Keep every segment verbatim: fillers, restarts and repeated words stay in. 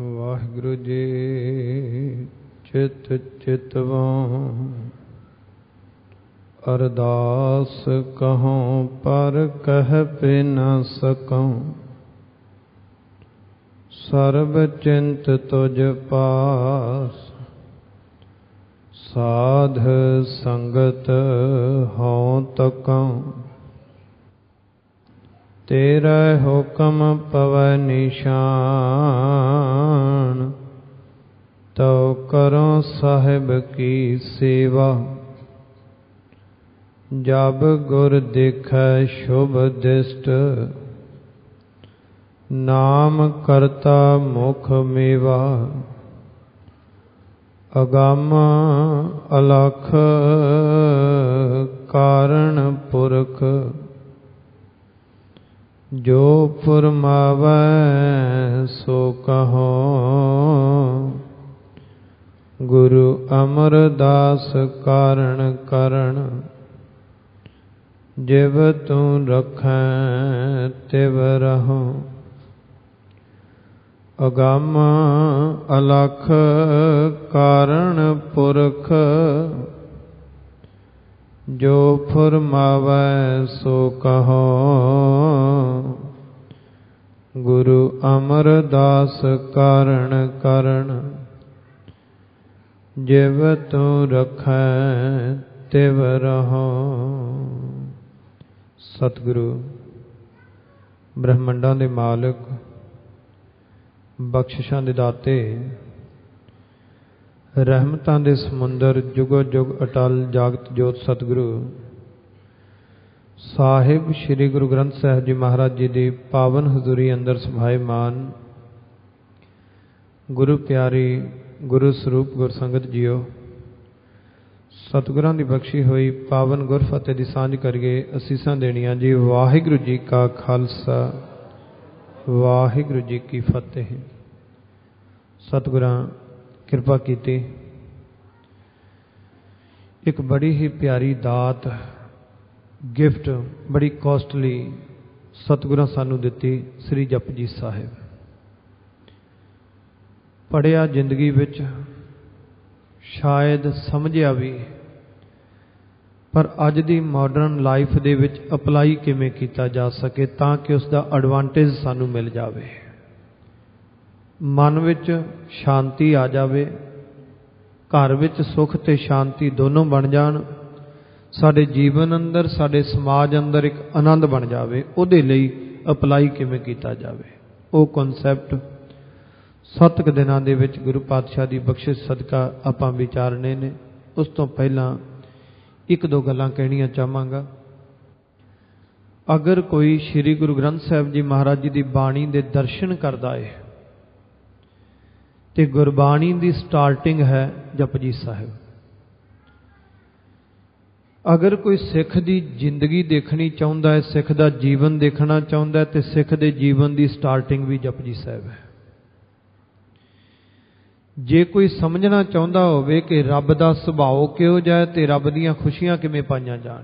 ਵਾਹਿਗੁਰੂ ਜੀ ਚਿਤ ਚਿਤਵਾਂ ਅਰਦਾਸ ਕਹਉ ਪਰ ਕਹਿ ਪੈ ਨ ਸਕਉ। ਸਰਬ ਚਿੰਤ ਤੁਝ ਪਾਸ ਸਾਧ ਸੰਗਤ ਹਉ ਤਕਉ। ਤੇਰਾ ਹੁਕਮ ਪਵੈ ਨਿਸ਼ਾਨ ਤਉ ਕਰੋ ਸਾਹਿਬ ਕੀ ਸੇਵਾ। ਜਬ ਗੁਰ ਦੇਖੈ ਸ਼ੁਭ ਦਿਸ਼ਟ ਨਾਮ ਕਰਤਾ ਮੁਖ ਮੇਵਾ। ਅਗੰਮ ਅਲਖ ਕਾਰਣ ਪੁਰਖ ਜੋ ਫੁਰਮਾਵੈ ਸੋ ਕਹੋ। ਗੁਰੂ ਅਮਰਦਾਸ ਕਾਰਣ ਕਰਣ ਜਿਵ ਤੂੰ ਰਖੈ ਤਿਵ ਰਹੋ। ਅਗੰਮ ਅਲਖ ਕਾਰਣ ਪੁਰਖ ਜੋ ਫੁਰਮਾਵੈ ਸੋ ਕਹੋ। ਗੁਰੂ ਅਮਰਦਾਸ ਕਾਰਣ ਕਰਣ ਜਿਵ ਤੂੰ ਰਖੈ ਤਿਵ ਰਹੋ। ਸਤਿਗੁਰੂ ਬ੍ਰਹਮੰਡਾਂ ਦੇ ਮਾਲਕ, ਬਖਸ਼ਿਸ਼ਾਂ ਦੇ ਦਾਤੇ, ਰਹਿਮਤਾਂ ਦੇ ਸਮੁੰਦਰ, ਜੁਗੋ ਜੁਗ ਅਟਲ ਜਾਗਤ ਜੋਤ ਸਤਿਗੁਰੂ ਸਾਹਿਬ ਸ੍ਰੀ ਗੁਰੂ ਗ੍ਰੰਥ ਸਾਹਿਬ ਜੀ ਮਹਾਰਾਜ ਜੀ ਦੀ ਪਾਵਨ ਹਜ਼ੂਰੀ ਅੰਦਰ ਸਮਾਏ ਮਾਨ ਗੁਰੂ ਪਿਆਰੀ ਗੁਰੂ ਸਰੂਪ ਗੁਰਸੰਗਤ ਜੀਓ, ਸਤਿਗੁਰਾਂ ਦੀ ਬਖਸ਼ੀ ਹੋਈ ਪਾਵਨ ਗੁਰਫਤਿਹ ਦੀ ਸਾਂਝ ਕਰੀਏ। ਅਸੀਸਾਂ ਦੇਣੀਆਂ ਜੀ। ਵਾਹਿਗੁਰੂ ਜੀ ਕਾ ਖਾਲਸਾ, ਵਾਹਿਗੁਰੂ ਜੀ ਕੀ ਫਤਿਹ। ਸਤਿਗੁਰਾਂ ਕਿਰਪਾ ਕੀਤੀ, ਇੱਕ ਬੜੀ ਹੀ ਪਿਆਰੀ ਦਾਤ, ਗਿਫਟ, ਬੜੀ ਕੋਸਟਲੀ ਸਤਿਗੁਰਾਂ ਸਾਨੂੰ ਦਿੱਤੀ, ਸ੍ਰੀ ਜਪਜੀ ਸਾਹਿਬ। ਪੜ੍ਹਿਆ ਜ਼ਿੰਦਗੀ ਵਿੱਚ, ਸ਼ਾਇਦ ਸਮਝਿਆ ਵੀ, ਪਰ ਅੱਜ ਦੀ ਮਾਡਰਨ ਲਾਈਫ ਦੇ ਵਿੱਚ ਅਪਲਾਈ ਕਿਵੇਂ ਕੀਤਾ ਜਾ ਸਕੇ ਤਾਂ ਕਿ ਉਸ ਦਾ ਐਡਵਾਂਟੇਜ ਸਾਨੂੰ ਮਿਲ ਜਾਵੇ, ਮਨ ਵਿੱਚ ਸ਼ਾਂਤੀ ਆ ਜਾਵੇ, ਘਰ ਵਿੱਚ ਸੁੱਖ ਤੇ ਸ਼ਾਂਤੀ ਦੋਨੋਂ ਬਣ ਜਾਣ, ਸਾਡੇ ਜੀਵਨ ਅੰਦਰ, ਸਾਡੇ ਸਮਾਜ ਅੰਦਰ ਇੱਕ ਆਨੰਦ ਬਣ ਜਾਵੇ। ਉਹਦੇ ਲਈ ਅਪਲਾਈ ਕਿਵੇਂ ਕੀਤਾ ਜਾਵੇ, ਉਹ ਕਨਸੈਪਟ ਸੱਤ ਕੁ ਦਿਨਾਂ ਦੇ ਵਿੱਚ ਗੁਰੂ ਪਾਤਸ਼ਾਹ ਦੀ ਬਖਸ਼ਿਸ਼ ਸਦਕਾ ਆਪਾਂ ਵਿਚਾਰਨੇ ਨੇ। ਉਸ ਤੋਂ ਪਹਿਲਾਂ ਇੱਕ ਦੋ ਗੱਲਾਂ ਕਹਿਣੀਆਂ ਚਾਹਾਂਗਾ। ਅਗਰ ਕੋਈ ਸ੍ਰੀ ਗੁਰੂ ਗ੍ਰੰਥ ਸਾਹਿਬ ਜੀ ਮਹਾਰਾਜ ਜੀ ਦੀ ਬਾਣੀ ਦੇ ਦਰਸ਼ਨ ਕਰਦਾ ਹੈ ਤੇ ਗੁਰਬਾਣੀ ਦੀ ਸਟਾਰਟਿੰਗ ਹੈ ਜਪਜੀ ਸਾਹਿਬ। ਅਗਰ ਕੋਈ ਸਿੱਖ ਦੀ ਜ਼ਿੰਦਗੀ ਦੇਖਣੀ ਚਾਹੁੰਦਾ ਹੈ, ਸਿੱਖ ਦਾ ਜੀਵਨ ਦੇਖਣਾ ਚਾਹੁੰਦਾ ਹੈ, ਤੇ ਸਿੱਖ ਦੇ ਜੀਵਨ ਦੀ ਸਟਾਰਟਿੰਗ ਵੀ ਜਪਜੀ ਸਾਹਿਬ ਹੈ। ਜੇ ਕੋਈ ਸਮਝਣਾ ਚਾਹੁੰਦਾ ਹੋਵੇ ਕਿ ਰੱਬ ਦਾ ਸੁਭਾਅ ਕਿਹੋ ਜਿਹਾ ਹੈ ਤੇ ਰੱਬ ਦੀਆਂ ਖੁਸ਼ੀਆਂ ਕਿਵੇਂ ਪਾਈਆਂ ਜਾਣ,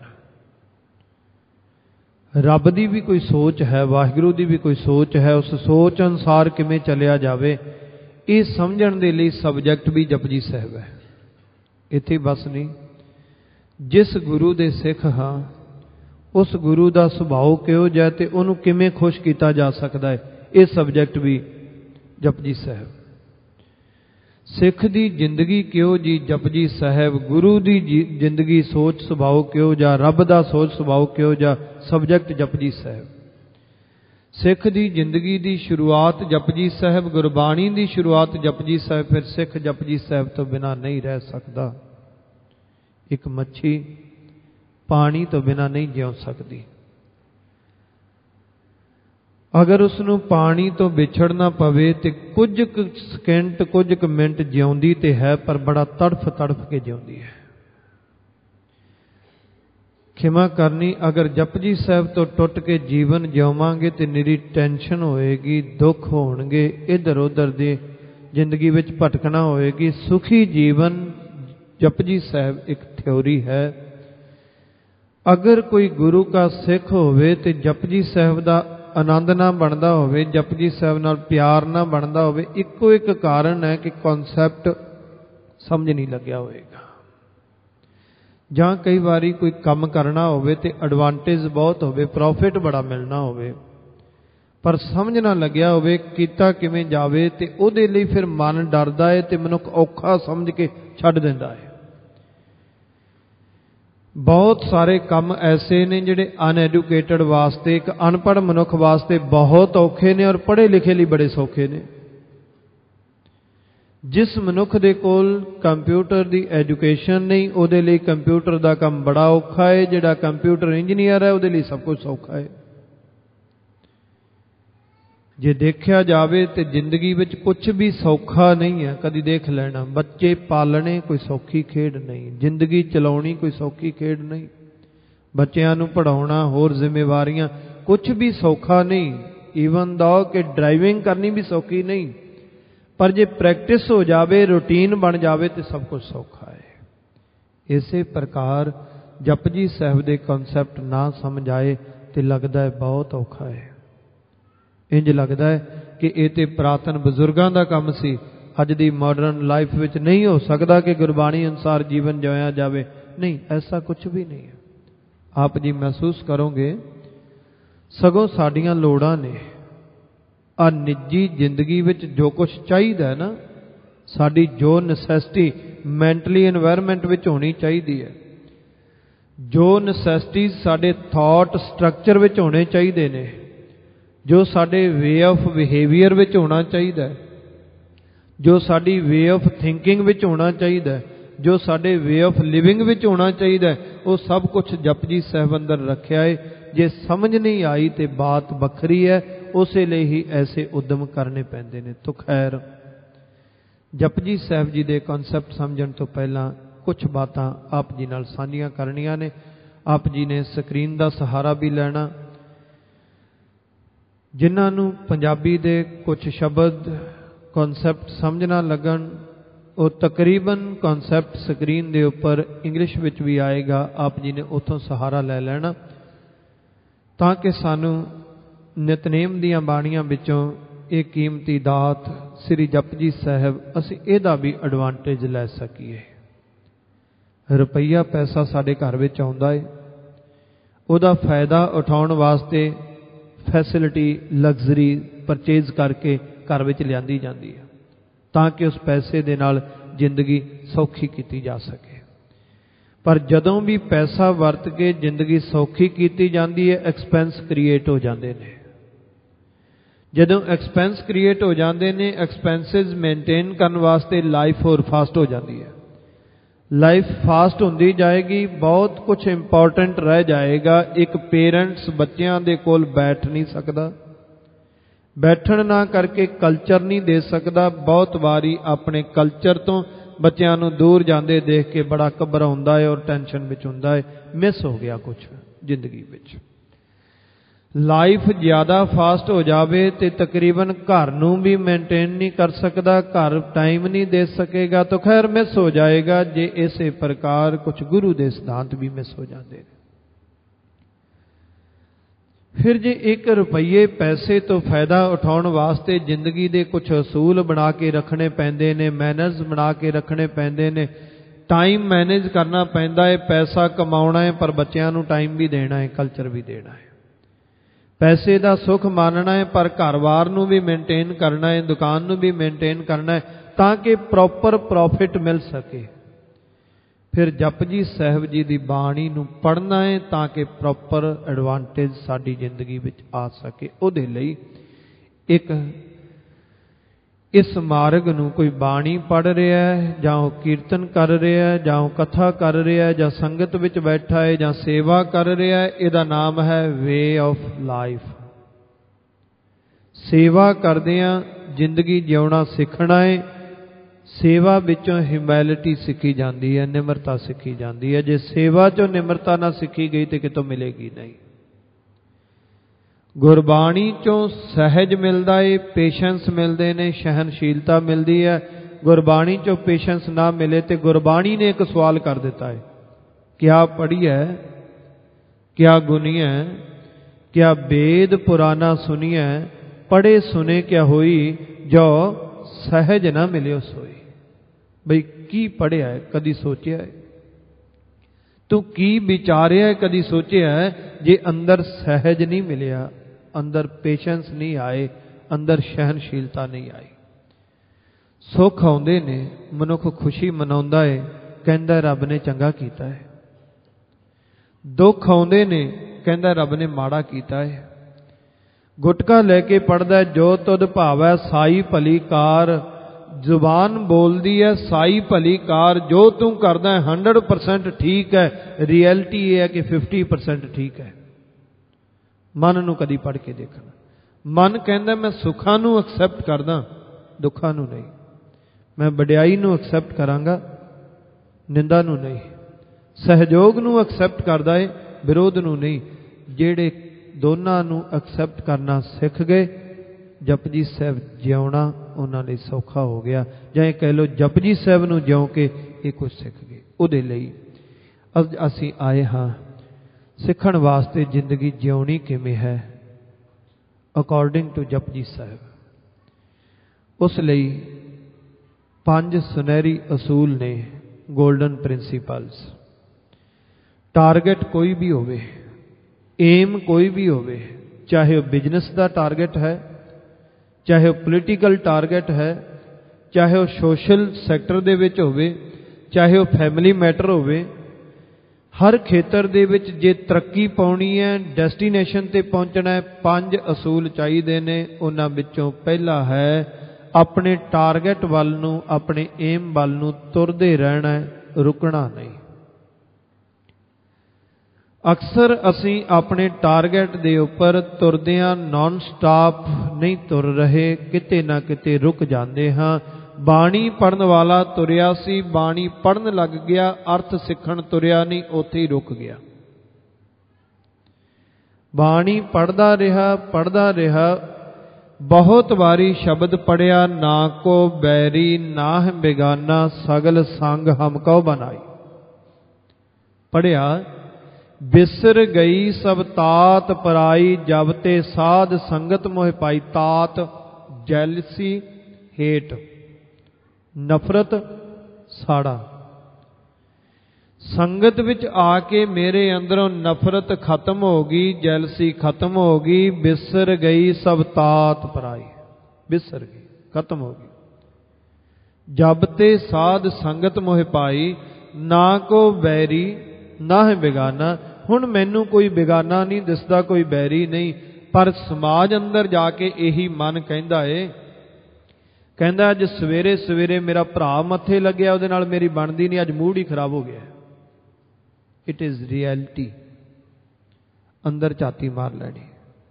ਰੱਬ ਦੀ ਵੀ ਕੋਈ ਸੋਚ ਹੈ, ਵਾਹਿਗੁਰੂ ਦੀ ਵੀ ਕੋਈ ਸੋਚ ਹੈ, ਉਸ ਸੋਚ ਅਨੁਸਾਰ ਕਿਵੇਂ ਚੱਲਿਆ ਜਾਵੇ, ਇਹ ਸਮਝਣ ਦੇ ਲਈ ਸਬਜੈਕਟ ਵੀ ਜਪਜੀ ਸਾਹਿਬ ਹੈ। ਇੱਥੇ ਬਸ ਨਹੀਂ, ਜਿਸ ਗੁਰੂ ਦੇ ਸਿੱਖ ਹਾਂ ਉਸ ਗੁਰੂ ਦਾ ਸੁਭਾਅ ਕਿਹੋ ਜਿਹਾ ਤੇ ਉਹਨੂੰ ਕਿਵੇਂ ਖੁਸ਼ ਕੀਤਾ ਜਾ ਸਕਦਾ ਹੈ, ਇਹ ਸਬਜੈਕਟ ਵੀ ਜਪਜੀ ਸਾਹਿਬ। ਸਿੱਖ ਦੀ ਜ਼ਿੰਦਗੀ ਕਿਹੋ ਜੀ, ਜਪਜੀ ਸਾਹਿਬ। ਗੁਰੂ ਦੀ ਜ਼ਿੰਦਗੀ, ਸੋਚ ਸੁਭਾਅ ਕਿਹੋ ਜਿਹਾ, ਰੱਬ ਦਾ ਸੋਚ ਸੁਭਾਅ ਕਿਹੋ ਜਿਹਾ, ਸਬਜੈਕਟ ਜਪਜੀ ਸਾਹਿਬ। ਸਿੱਖ ਦੀ ਜ਼ਿੰਦਗੀ ਦੀ ਸ਼ੁਰੂਆਤ ਜਪਜੀ ਸਾਹਿਬ, ਗੁਰਬਾਣੀ ਦੀ ਸ਼ੁਰੂਆਤ ਜਪਜੀ ਸਾਹਿਬ। ਫਿਰ ਸਿੱਖ ਜਪਜੀ ਸਾਹਿਬ ਤੋਂ ਬਿਨਾਂ ਨਹੀਂ ਰਹਿ ਸਕਦਾ। ਇੱਕ ਮੱਛੀ ਪਾਣੀ ਤੋਂ ਬਿਨਾਂ ਨਹੀਂ ਜਿਉ ਸਕਦੀ। ਅਗਰ ਉਸ ਨੂੰ ਪਾਣੀ ਤੋਂ ਵਿਛੜਨਾ ਪਵੇ ਤੇ ਕੁਝ ਕੁ ਸਕਿੰਟ, ਕੁਝ ਕੁ ਮਿੰਟ ਜਿਉਂਦੀ ਤੇ ਹੈ, ਪਰ ਬੜਾ ਤੜਫ ਤੜਫ ਕੇ ਜਿਉਂਦੀ ਹੈ। ਖਿਮਾ ਕਰਨੀ, ਅਗਰ ਜਪਜੀ ਸਾਹਿਬ ਤੋਂ ਟੁੱਟ ਕੇ ਜੀਵਨ ਜਿਉਵਾਂਗੇ ਤੇ ਨਿਰੀ ਟੈਨਸ਼ਨ ਹੋਏਗੀ, ਦੁੱਖ ਹੋਣਗੇ, ਇੱਧਰ ਉੱਧਰ ਦੀ ਜ਼ਿੰਦਗੀ ਵਿੱਚ ਭਟਕਣਾ ਹੋਏਗੀ। ਸੁਖੀ ਜੀਵਨ ਜਪਜੀ ਸਾਹਿਬ ਇੱਕ ਥਿਉਰੀ ਹੈ। ਅਗਰ ਕੋਈ ਗੁਰੂ ਕਾ ਸਿੱਖ ਹੋਵੇ ਤੇ ਜਪਜੀ ਸਾਹਿਬ ਦਾ ਆਨੰਦ ਨਾ ਬਣਦਾ ਹੋਵੇ, ਜਪਜੀ ਸਾਹਿਬ ਨਾਲ ਪਿਆਰ ਨਾ ਬਣਦਾ ਹੋਵੇ, ਇੱਕੋ ਇੱਕ ਕਾਰਨ ਹੈ ਕਿ ਕਨਸੈਪਟ ਸਮਝ ਨਹੀਂ ਲੱਗਿਆ ਹੋਵੇਗਾ। ਜਾਂ ਕਈ ਵਾਰੀ ਕੋਈ ਕੰਮ ਕਰਨਾ ਹੋਵੇ ਤੇ ਐਡਵਾਂਟੇਜ ਬਹੁਤ ਹੋਵੇ, ਪ੍ਰੋਫਿਟ ਬੜਾ ਮਿਲਣਾ ਹੋਵੇ, ਪਰ ਸਮਝ ਨਾ ਲੱਗਿਆ ਹੋਵੇ ਕੀਤਾ ਕਿਵੇਂ ਜਾਵੇ, ਤੇ ਉਹਦੇ ਲਈ ਫਿਰ ਮਨ ਡਰਦਾ ਹੈ ਤੇ ਮਨੁੱਖ ਔਖਾ ਸਮਝ ਕੇ ਛੱਡ ਦਿੰਦਾ ਹੈ। ਬਹੁਤ ਸਾਰੇ ਕੰਮ ਐਸੇ ਨੇ ਜਿਹੜੇ ਅਨਐਡੂਕੇਟਡ ਵਾਸਤੇ, ਇੱਕ ਅਨਪੜ੍ਹ ਮਨੁੱਖ ਵਾਸਤੇ ਬਹੁਤ ਔਖੇ ਨੇ, ਔਰ ਪੜ੍ਹੇ ਲਿਖੇ ਲਈ ਬੜੇ ਸੌਖੇ ਨੇ। ਜਿਸ ਮਨੁੱਖ ਦੇ ਕੋਲ ਕੰਪਿਊਟਰ ਦੀ ਐਜੂਕੇਸ਼ਨ ਨਹੀਂ, ਉਹਦੇ ਲਈ ਕੰਪਿਊਟਰ ਦਾ ਕੰਮ ਬੜਾ ਔਖਾ ਹੈ। ਜਿਹੜਾ ਕੰਪਿਊਟਰ ਇੰਜੀਨੀਅਰ ਹੈ ਉਹਦੇ ਲਈ ਸਭ ਕੁਝ ਸੌਖਾ ਹੈ। ਜੇ ਦੇਖਿਆ ਜਾਵੇ ਤੇ ਜ਼ਿੰਦਗੀ ਵਿੱਚ ਕੁਝ ਵੀ ਸੌਖਾ ਨਹੀਂ ਹੈ। ਕਦੀ ਦੇਖ ਲੈਣਾ, ਬੱਚੇ ਪਾਲਣੇ ਕੋਈ ਸੌਖੀ ਖੇਡ ਨਹੀਂ, ਜ਼ਿੰਦਗੀ ਚਲਾਉਣੀ ਕੋਈ ਸੌਖੀ ਖੇਡ ਨਹੀਂ, ਬੱਚਿਆਂ ਨੂੰ ਪੜ੍ਹਾਉਣਾ, ਹੋਰ ਜ਼ਿੰਮੇਵਾਰੀਆਂ, ਕੁਝ ਵੀ ਸੌਖਾ ਨਹੀਂ। ਈਵਨ ਦੋ ਕਿ ਡਰਾਈਵਿੰਗ ਕਰਨੀ ਵੀ ਸੌਖੀ ਨਹੀਂ, ਪਰ ਜੇ ਪ੍ਰੈਕਟਿਸ ਹੋ ਜਾਵੇ, ਰੂਟੀਨ ਬਣ ਜਾਵੇ ਤੇ ਸਭ ਕੁਝ ਸੌਖਾ ਹੈ। ਇਸੇ ਪ੍ਰਕਾਰ ਜਪਜੀ ਸਾਹਿਬ ਦੇ ਕਨਸੈਪਟ ਨਾ ਸਮਝ ਆਏ ਤੇ ਲੱਗਦਾ ਹੈ ਬਹੁਤ ਔਖਾ ਹੈ। ਇੰਜ ਲੱਗਦਾ ਹੈ ਕਿ ਇਹ ਤੇ ਪ੍ਰਾਤਨ ਬਜ਼ੁਰਗਾਂ ਦਾ ਕੰਮ ਸੀ, ਅੱਜ ਦੀ ਮਾਡਰਨ ਲਾਈਫ ਵਿੱਚ ਨਹੀਂ ਹੋ ਸਕਦਾ ਕਿ ਗੁਰਬਾਣੀ ਅਨੁਸਾਰ ਜੀਵਨ ਜਿਉਇਆ ਜਾਵੇ। ਨਹੀਂ, ਐਸਾ ਕੁਝ ਵੀ ਨਹੀਂ ਹੈ। ਆਪ ਜੀ ਮਹਿਸੂਸ ਕਰੋਗੇ ਸਗੋਂ ਸਾਡੀਆਂ ਲੋੜਾਂ ਨੇ, ਆ ਨਿੱਜੀ ਜ਼ਿੰਦਗੀ ਵਿੱਚ ਜੋ ਕੁਝ ਚਾਹੀਦਾ ਹੈ ਨਾ, ਸਾਡੀ ਜੋ ਨੈਸੈਸਿਟੀ ਮੈਂਟਲੀ এনवायरमेंट ਵਿੱਚ ਹੋਣੀ ਚਾਹੀਦੀ ਹੈ, ਜੋ ਨੈਸੈਸਿਟੀਜ਼ ਸਾਡੇ ਥਾਟ ਸਟਰਕਚਰ ਵਿੱਚ ਹੋਣੇ ਚਾਹੀਦੇ ਨੇ, ਜੋ ਸਾਡੇ ਵੇ ਆਫ ਬਿਹੇਵੀਅਰ ਵਿੱਚ ਹੋਣਾ ਚਾਹੀਦਾ ਹੈ, ਜੋ ਸਾਡੀ ਵੇ ਆਫ ਥਿੰਕਿੰਗ ਵਿੱਚ ਹੋਣਾ ਚਾਹੀਦਾ ਹੈ, ਜੋ ਸਾਡੇ ਵੇ ਆਫ ਲਿਵਿੰਗ ਵਿੱਚ ਹੋਣਾ ਚਾਹੀਦਾ ਹੈ, ਉਹ ਸਭ ਕੁਝ ਜਪਜੀ ਸਾਹਿਬ ਅੰਦਰ ਰੱਖਿਆ ਹੈ। ਜੇ ਸਮਝ ਨਹੀਂ ਆਈ ਤੇ ਬਾਤ ਵੱਖਰੀ ਹੈ, ਉਸੇ ਲਈ ਹੀ ਐਸੇ ਉਦਮ ਕਰਨੇ ਪੈਂਦੇ ਨੇ। ਤੋ ਖੈਰ, ਜਪਜੀ ਸਾਹਿਬ ਜੀ ਦੇ ਕਨਸੈਪਟ ਸਮਝਣ ਤੋਂ ਪਹਿਲਾਂ ਕੁਝ ਬਾਤਾਂ ਆਪ ਜੀ ਨਾਲ ਸਾਂਝੀਆਂ ਕਰਨੀਆਂ ਨੇ। ਆਪ ਜੀ ਨੇ ਸਕਰੀਨ ਦਾ ਸਹਾਰਾ ਵੀ ਲੈਣਾ। ਜਿਨ੍ਹਾਂ ਨੂੰ ਪੰਜਾਬੀ ਦੇ ਕੁਝ ਸ਼ਬਦ ਕਨਸੈਪਟ ਸਮਝ ਨਾ ਲੱਗਣ, ਉਹ ਤਕਰੀਬਨ ਕਨਸੈਪਟ ਸਕਰੀਨ ਦੇ ਉੱਪਰ ਇੰਗਲਿਸ਼ ਵਿੱਚ ਵੀ ਆਏਗਾ, ਆਪ ਜੀ ਨੇ ਉੱਥੋਂ ਸਹਾਰਾ ਲੈ ਲੈਣਾ, ਤਾਂ ਕਿ ਸਾਨੂੰ ਨਿਤਨੇਮ ਦੀਆਂ ਬਾਣੀਆਂ ਵਿੱਚੋਂ ਇਹ ਕੀਮਤੀ ਦਾਤ ਸ੍ਰੀ ਜਪਜੀ ਸਾਹਿਬ, ਅਸੀਂ ਇਹਦਾ ਵੀ ਐਡਵਾਂਟੇਜ ਲੈ ਸਕੀਏ। ਰੁਪਈਆ ਪੈਸਾ ਸਾਡੇ ਘਰ ਵਿੱਚ ਆਉਂਦਾ ਹੈ, ਉਹਦਾ ਫਾਇਦਾ ਉਠਾਉਣ ਵਾਸਤੇ ਫੈਸਿਲਿਟੀ, ਲਗਜ਼ਰੀ ਪਰਚੇਜ਼ ਕਰਕੇ ਘਰ ਵਿੱਚ ਲਿਆਂਦੀ ਜਾਂਦੀ ਹੈ, ਤਾਂ ਕਿ ਉਸ ਪੈਸੇ ਦੇ ਨਾਲ ਜ਼ਿੰਦਗੀ ਸੌਖੀ ਕੀਤੀ ਜਾ ਸਕੇ। ਪਰ ਜਦੋਂ ਵੀ ਪੈਸਾ ਵਰਤ ਕੇ ਜ਼ਿੰਦਗੀ ਸੌਖੀ ਕੀਤੀ ਜਾਂਦੀ ਹੈ, ਐਕਸਪੈਂਸ ਕ੍ਰੀਏਟ ਹੋ ਜਾਂਦੇ ਨੇ। ਜਦੋਂ ਐਕਸਪੈਂਸ ਕ੍ਰੀਏਟ ਹੋ ਜਾਂਦੇ ਨੇ, ਐਕਸਪੈਂਸਿਸ ਮੇਨਟੇਨ ਕਰਨ ਵਾਸਤੇ ਲਾਈਫ ਹੋਰ ਫਾਸਟ ਹੋ ਜਾਂਦੀ ਹੈ। ਲਾਈਫ ਫਾਸਟ ਹੁੰਦੀ ਜਾਏਗੀ, ਬਹੁਤ ਕੁਝ ਇੰਪੋਰਟੈਂਟ ਰਹਿ ਜਾਏਗਾ। ਇੱਕ ਪੇਰੈਂਟਸ ਬੱਚਿਆਂ ਦੇ ਕੋਲ ਬੈਠ ਨਹੀਂ ਸਕਦਾ, ਬੈਠਣ ਨਾ ਕਰਕੇ ਕਲਚਰ ਨਹੀਂ ਦੇ ਸਕਦਾ। ਬਹੁਤ ਵਾਰੀ ਆਪਣੇ ਕਲਚਰ ਤੋਂ ਬੱਚਿਆਂ ਨੂੰ ਦੂਰ ਜਾਂਦੇ ਦੇਖ ਕੇ ਬੜਾ ਘਬਰਾਉਂਦਾ ਹੈ ਔਰ ਟੈਨਸ਼ਨ ਵਿੱਚ ਹੁੰਦਾ ਹੈ, ਮਿਸ ਹੋ ਗਿਆ ਕੁਝ ਜ਼ਿੰਦਗੀ ਵਿੱਚ। ਲਾਈਫ ਜ਼ਿਆਦਾ ਫਾਸਟ ਹੋ ਜਾਵੇ ਤੇ ਤਕਰੀਬਨ ਘਰ ਨੂੰ ਵੀ ਮੇਨਟੇਨ ਨਹੀਂ ਕਰ ਸਕਦਾ, ਘਰ ਟਾਈਮ ਨਹੀਂ ਦੇ ਸਕੇਗਾ, ਤਾਂ ਖੈਰ ਮਿਸ ਹੋ ਜਾਏਗਾ। ਜੇ ਇਸੇ ਪ੍ਰਕਾਰ ਕੁਝ ਗੁਰੂ ਦੇ ਸਿਧਾਂਤ ਵੀ ਮਿਸ ਹੋ ਜਾਂਦੇ ਨੇ। ਫਿਰ ਜੇ ਇੱਕ ਰੁਪਈਏ ਪੈਸੇ ਤੋਂ ਫਾਇਦਾ ਉਠਾਉਣ ਵਾਸਤੇ ਜ਼ਿੰਦਗੀ ਦੇ ਕੁਝ ਅਸੂਲ ਬਣਾ ਕੇ ਰੱਖਣੇ ਪੈਂਦੇ ਨੇ, ਮੈਨਰਸ ਬਣਾ ਕੇ ਰੱਖਣੇ ਪੈਂਦੇ ਨੇ, ਟਾਈਮ ਮੈਨੇਜ ਕਰਨਾ ਪੈਂਦਾ ਹੈ। ਪੈਸਾ ਕਮਾਉਣਾ ਹੈ ਪਰ ਬੱਚਿਆਂ ਨੂੰ ਟਾਈਮ ਵੀ ਦੇਣਾ ਹੈ, ਕਲਚਰ ਵੀ ਦੇਣਾ ਹੈ। ਪੈਸੇ ਦਾ ਸੁੱਖ ਮਾਨਣਾ ਹੈ ਪਰ ਘਰ-ਬਾਰ ਨੂੰ ਵੀ ਮੇਨਟੇਨ ਕਰਨਾ ਹੈ, ਦੁਕਾਨ ਨੂੰ ਵੀ ਮੇਨਟੇਨ ਕਰਨਾ ਹੈ, ਤਾਂ ਕਿ ਪ੍ਰੋਪਰ ਪ੍ਰੋਫਿਟ ਮਿਲ ਸਕੇ। ਫਿਰ ਜਪਜੀ ਸਾਹਿਬ ਜੀ ਦੀ ਬਾਣੀ ਨੂੰ ਪੜ੍ਹਨਾ ਹੈ ਤਾਂ ਕਿ ਪ੍ਰੋਪਰ ਐਡਵਾਂਟੇਜ ਸਾਡੀ ਜ਼ਿੰਦਗੀ ਵਿੱਚ ਆ ਸਕੇ। ਉਹਦੇ ਲਈ ਇੱਕ ਇਸ ਮਾਰਗ ਨੂੰ ਕੋਈ ਬਾਣੀ ਪੜ੍ਹ ਰਿਹਾ ਹੈ, ਜਾਂ ਉਹ ਕੀਰਤਨ ਕਰ ਰਿਹਾ ਹੈ, ਜਾਂ ਉਹ ਕਥਾ ਕਰ ਰਿਹਾ ਹੈ, ਜਾਂ ਸੰਗਤ ਵਿੱਚ ਬੈਠਾ ਹੈ, ਜਾਂ ਸੇਵਾ ਕਰ ਰਿਹਾ ਹੈ, ਇਹਦਾ ਨਾਮ ਹੈ ਵੇ ਆਫ ਲਾਈਫ। ਸੇਵਾ ਕਰਦਿਆਂ ਜ਼ਿੰਦਗੀ ਜਿਉਣਾ ਸਿੱਖਣਾ ਹੈ। ਸੇਵਾ ਵਿੱਚੋਂ ਹਿਊਮੈਲਿਟੀ ਸਿੱਖੀ ਜਾਂਦੀ ਹੈ, ਨਿਮਰਤਾ ਸਿੱਖੀ ਜਾਂਦੀ ਹੈ। ਜੇ ਸੇਵਾ ਚੋਂ ਨਿਮਰਤਾ ਨਾ ਸਿੱਖੀ ਗਈ ਤੇ ਕਿਤੋਂ ਮਿਲੇਗੀ ਨਹੀਂ। ਗੁਰਬਾਣੀ ਚੋਂ ਸਹਿਜ ਮਿਲਦਾ ਏ, ਪੇਸ਼ੈਂਸ ਮਿਲਦੇ ਨੇ, ਸਹਿਨਸ਼ੀਲਤਾ ਮਿਲਦੀ ਹੈ। ਗੁਰਬਾਣੀ ਚੋਂ ਪੇਸ਼ੈਂਸ ਨਾ ਮਿਲੇ ਤੇ ਗੁਰਬਾਣੀ ਨੇ ਇੱਕ ਸਵਾਲ ਕਰ ਦਿੱਤਾ ਹੈ, ਕਿਆ ਪੜ੍ਹੀ ਹੈ, ਕਿਆ ਗੁਣੀ ਹੈ, क्या वेद पुराना सुनिए, पढ़े सुने क्या होई, जो सहज ना मिले सोई। बई की पढ़िया है, कदी सोचिया है? तू की विचारिया है, कदी सोचिया है? जे अंदर सहज नहीं मिलिया, अंदर पेशेंस नहीं आए, अंदर सहनशीलता नहीं आई। सुख आउंदे ने, मनुख खुशी मनाउंदा है, कहंदा रब ने चंगा कीता है। दुख आउंदे ने, कहंदा रब ने माड़ा कीता है। गुटका लैके पढ़दा, जो तुद भावै साई भली कार। जुबान बोलती है साई भली कार, जो तू करदा है हंड्रड परसेंट ठीक है। रियलिटी ये है कि फिफ्टी परसेंट ठीक है। मन नूं कदी पढ़ के देखना। मन कहंदा मैं सुखां नूं एक्सैप्ट करदा, दुखां नूं नहीं। मैं वडियाई नूं एक्सैप्ट करांगा, निंदा नूं नहीं। सहयोग नूं एक्सैप्ट करदा है, विरोध नूं नहीं। ਜਿਹੜੇ ਦੋਨਾਂ ਨੂੰ ਐਕਸੈਪਟ ਕਰਨਾ ਸਿੱਖ ਗਏ, ਜਪਜੀ ਸਾਹਿਬ ਜਿਉਣਾ ਉਹਨਾਂ ਲਈ ਸੌਖਾ ਹੋ ਗਿਆ। ਜਾਂ ਇਹ ਕਹਿ ਲਓ ਜਪਜੀ ਸਾਹਿਬ ਨੂੰ ਜਿਉਂ ਕੇ ਇਹ ਕੁਝ ਸਿੱਖ ਗਏ। ਉਹਦੇ ਲਈ ਅੱਜ ਅਸੀਂ ਆਏ ਹਾਂ ਸਿੱਖਣ ਵਾਸਤੇ ਜ਼ਿੰਦਗੀ ਜਿਉਣੀ ਕਿਵੇਂ ਹੈ ਅਕੋਰਡਿੰਗ ਟੂ ਜਪਜੀ ਸਾਹਿਬ। ਉਸ ਲਈ ਪੰਜ ਸੁਨਹਿਰੀ ਅਸੂਲ ਨੇ, ਗੋਲਡਨ ਪ੍ਰਿੰਸੀਪਲਸ। ਟਾਰਗੇਟ ਕੋਈ ਵੀ ਹੋਵੇ, एम कोई भी होवे, चाहे वह बिजनेस का टारगेट है, चाहे वह पोलिटिकल टारगेट है, चाहे वह सोशल सैक्टर दे विच होवे, चाहे वह फैमिली मैटर होवे, हर खेतर दे विच जे तरक्की पाउणी है, डेस्टिनेशन ते पहुंचना है, पंज असूल चाहिए ने। उन्हां विचों पहला है अपने टारगेट वल नूं, अपने एम वल नूं तुरदे रहना है, रुकना नहीं। अक्सर असी अपने टारगेट दे उपर तुरदियां नॉन स्टॉप नहीं तुर रहे, किते ना किते रुक जाते हाँ। बाणी पढ़न वाला तुरिया सी, बाणी पढ़न लग गया, अर्थ सिखण तुरिया नहीं, उत्थे ही रुक गया। बाणी पढ़दा रहा पढ़दा रहा, बहुत बारी शब्द पढ़िया, ना को बैरी नाह बेगाना, सगल संग हम कौ बनाई। पढ़िया, बिसर गई सब तात पराई, जब ते साध संगत मोह पाई। तात जैलसी, हेट, नफरत, साड़ा। संगत विच आके मेरे अंदरों नफरत खत्म हो गई, जैलसी खत्म हो गई। बिसर गई सब तात पराई, बिसर गई, खत्म हो गई। जब ते साध संगत मोह पाई, ना को बैरी ना है बेगाना। हुण मैनू कोई बेगाना नहीं दिसदा, कोई बैरी नहीं, पर समाज अंदर जाके यही मन कहंदा है, कहंदा अज सवेरे सवेरे मेरा भरा मत्थे लग्या, उहदे नाल मेरी बनदी नहीं, अज मूड ही खराब हो गया। It is reality. अंदर झाती मार लैनी।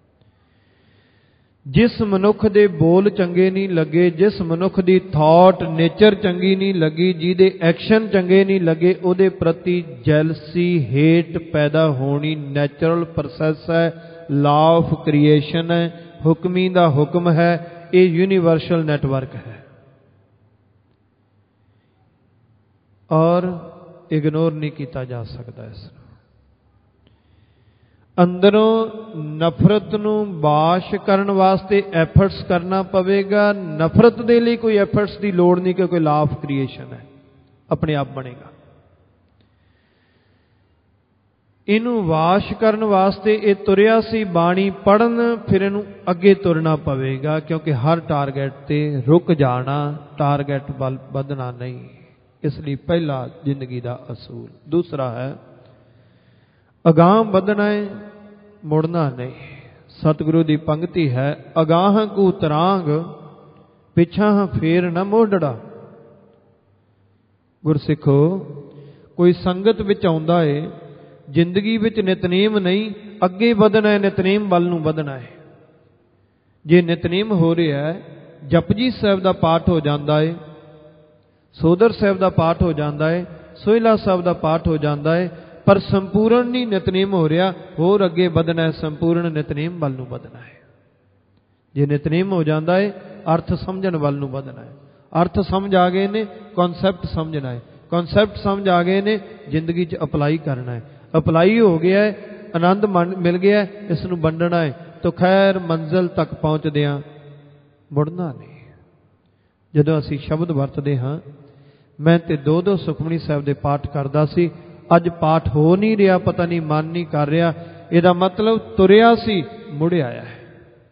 जिस मनुख दे बोल चंगे नहीं लगे, जिस मनुख दी थॉट नेचर चंगी नहीं लगी, जिहदे एक्शन चंगे नहीं लगे, उहदे प्रति जैलसी, हेट पैदा होनी नैचुरल प्रोसैस है, लॉ ऑफ क्रिएशन है, हुक्मी दा हुक्म है, ये यूनीवर्सल नेटवर्क है और इग्नोर नहीं किया जा सकता। इस अंदरों नफरत नूं बाश करन वास्ते एफर्ट्स करना पवेगा। नफरत दे लई कोई एफर्ट्स की लोड़ नहीं, क्योंकि लॉ ऑफ क्रिएशन है, अपने आप बनेगा। इनू वाश करन वास्ते ये तुरिया सी बाणी पढ़न, फिर इनू अगे तुरना पवेगा, क्योंकि हर टारगेट ते रुक जाना, टारगेट वल वधना नहीं। इसलिए पहला जिंदगी का असूल। दूसरा है अगाह वधना है, मुड़ना नहीं। सतगुरु की पंक्ति है, अगाह को तरांग पिछा फेर न मोड़ड़ा। गुरसिखो, कोई संगत विच आउंदा है, जिंदगी विच नितनेम नहीं, अगे वधना है, नितनेम वल नूं वधना है। जे नितनेम हो रहा है, जपजी साहिब का पाठ हो जाता है, सोदर साहिब का पाठ हो जाता है, सोहिला साहिब का पाठ हो जाता है, पर संपूर्ण नहीं नितनेम हो रहा, होर अगे वधना है, संपूर्ण नितनेम वल नूं वधना है। जे नितनेम हो जाता है, अर्थ समझण वल नूं वधना है। अर्थ समझ आ गए ने, कॉन्सैप्ट समझना है। कॉन्सैप्ट समझ आ गए ने, जिंदगी च अपलाई करना है। अपलाई हो गया है, आनंद मिल गया, इसनूं वंडना है, तो खैर मंजिल तक पहुँचदियां मुड़ना नहीं। जदों असीं शब्द वरतदे हाँ, मैं ते दो दो सुखमनी साहिब दे पाठ करदा सी, अज पाठ हो नहीं रहा, पता नहीं मन नहीं कर रहा, इहदा मतलब तुरिया सी मुड़ आया है।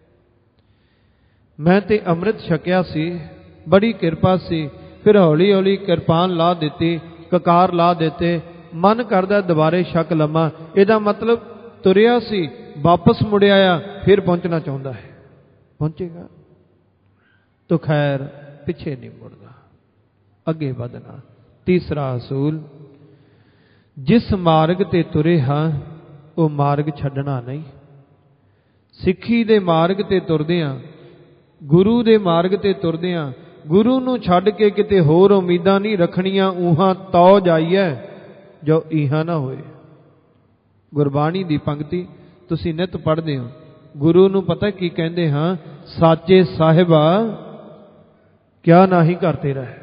मैं ते अमृत छकिया सी, बड़ी किरपा सी, फिर हौली हौली किरपान ला दिती, ककार ला देते, मन करदा दुबारे छक लमा, इहदा मतलब तुरिया सी वापस मुड़ आया, फिर पहुंचना चाहुंदा है, पहुंचेगा तो खैर पिछे नहीं मुड़ना, अगे बढ़ना। तीसरा असूल, जिस मार्ग ते तुरे हाँ वो मार्ग छड्डना नहीं। सिੱਖੀ दे मार्ग ते तुरदियां, गुरु दे मार्ग ते तुरदियां, गुरु नूं छड्ड के किते होर उम्मीदां नहीं रखणियां, ऊहां तौ जाइए जो इहा ना होए। गुरबाणी दी पंक्ति तुसीं नित पढ़दे हो, गुरु नूं पता की कहंदे हाँ, साचे साहिबा क्या नाही घर तेरा है।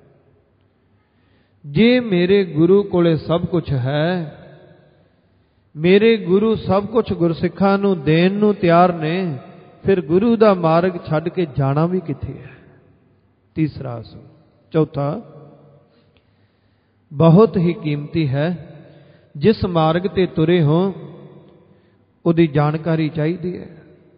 जे मेरे गुरु कोले सब कुछ है, मेरे गुरु सब कुछ गुरसिखा नूं देण नूं तैयार ने, फिर गुरु दा मार्ग छड्ड के जाना भी किथे है। तीसरा असूल। चौथा, बहुत ही कीमती है, जिस मार्ग ते तुरे हो उहदी जानकारी चाहिदी है।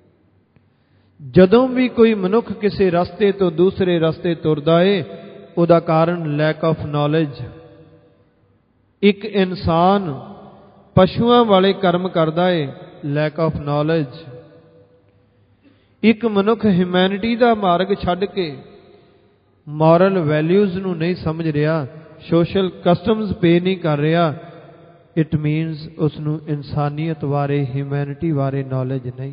जदों भी कोई मनुख किसी रस्ते तो दूसरे रस्ते तुरदा है, उहदा कारण लैक ऑफ नॉलेज। एक इंसान पशुआं वाले कर्म करदा है, लैक ऑफ नॉलेज। एक मनुख ह्यूमैनिटी दा मार्ग छड्ड के मॉरल वैल्यूज़ नूं नहीं समझ रहा, सोशल कस्टम्स पे नहीं कर रहा, इट मीनस उसनूं इंसानियत बारे, ह्यूमैनिटी बारे नॉलेज नहीं।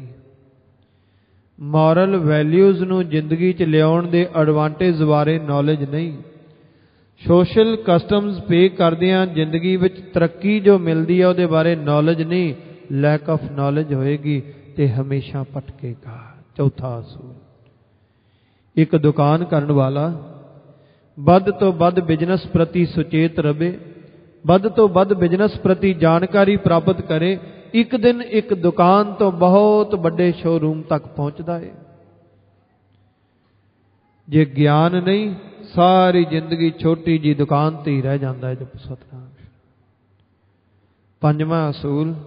मॉरल वैल्यूज़ नूं जिंदगी च लियाउण दे एडवांटेज बारे नॉलेज नहीं। सोशल कस्टम्स पे करदियां जिंदगी विच तरक्की जो मिलती है उहदे बारे नॉलेज नहीं। लैक ऑफ नॉलेज होएगी तो हमेशा भटकेगा। चौथा असूल, एक दुकान करने वाला वध तो वध बिजनेस प्रति सुचेत रहे, वध तो वध बिजनेस प्रति जानकारी प्राप्त करे, एक दिन एक दुकान तो बहुत बड़े शोरूम तक पहुंचता है। जे ज्ञान नहीं, सारी जिंदगी छोटी जी दुकान ते ही रह जाता है। जप सतनाम। पंजवां असूल,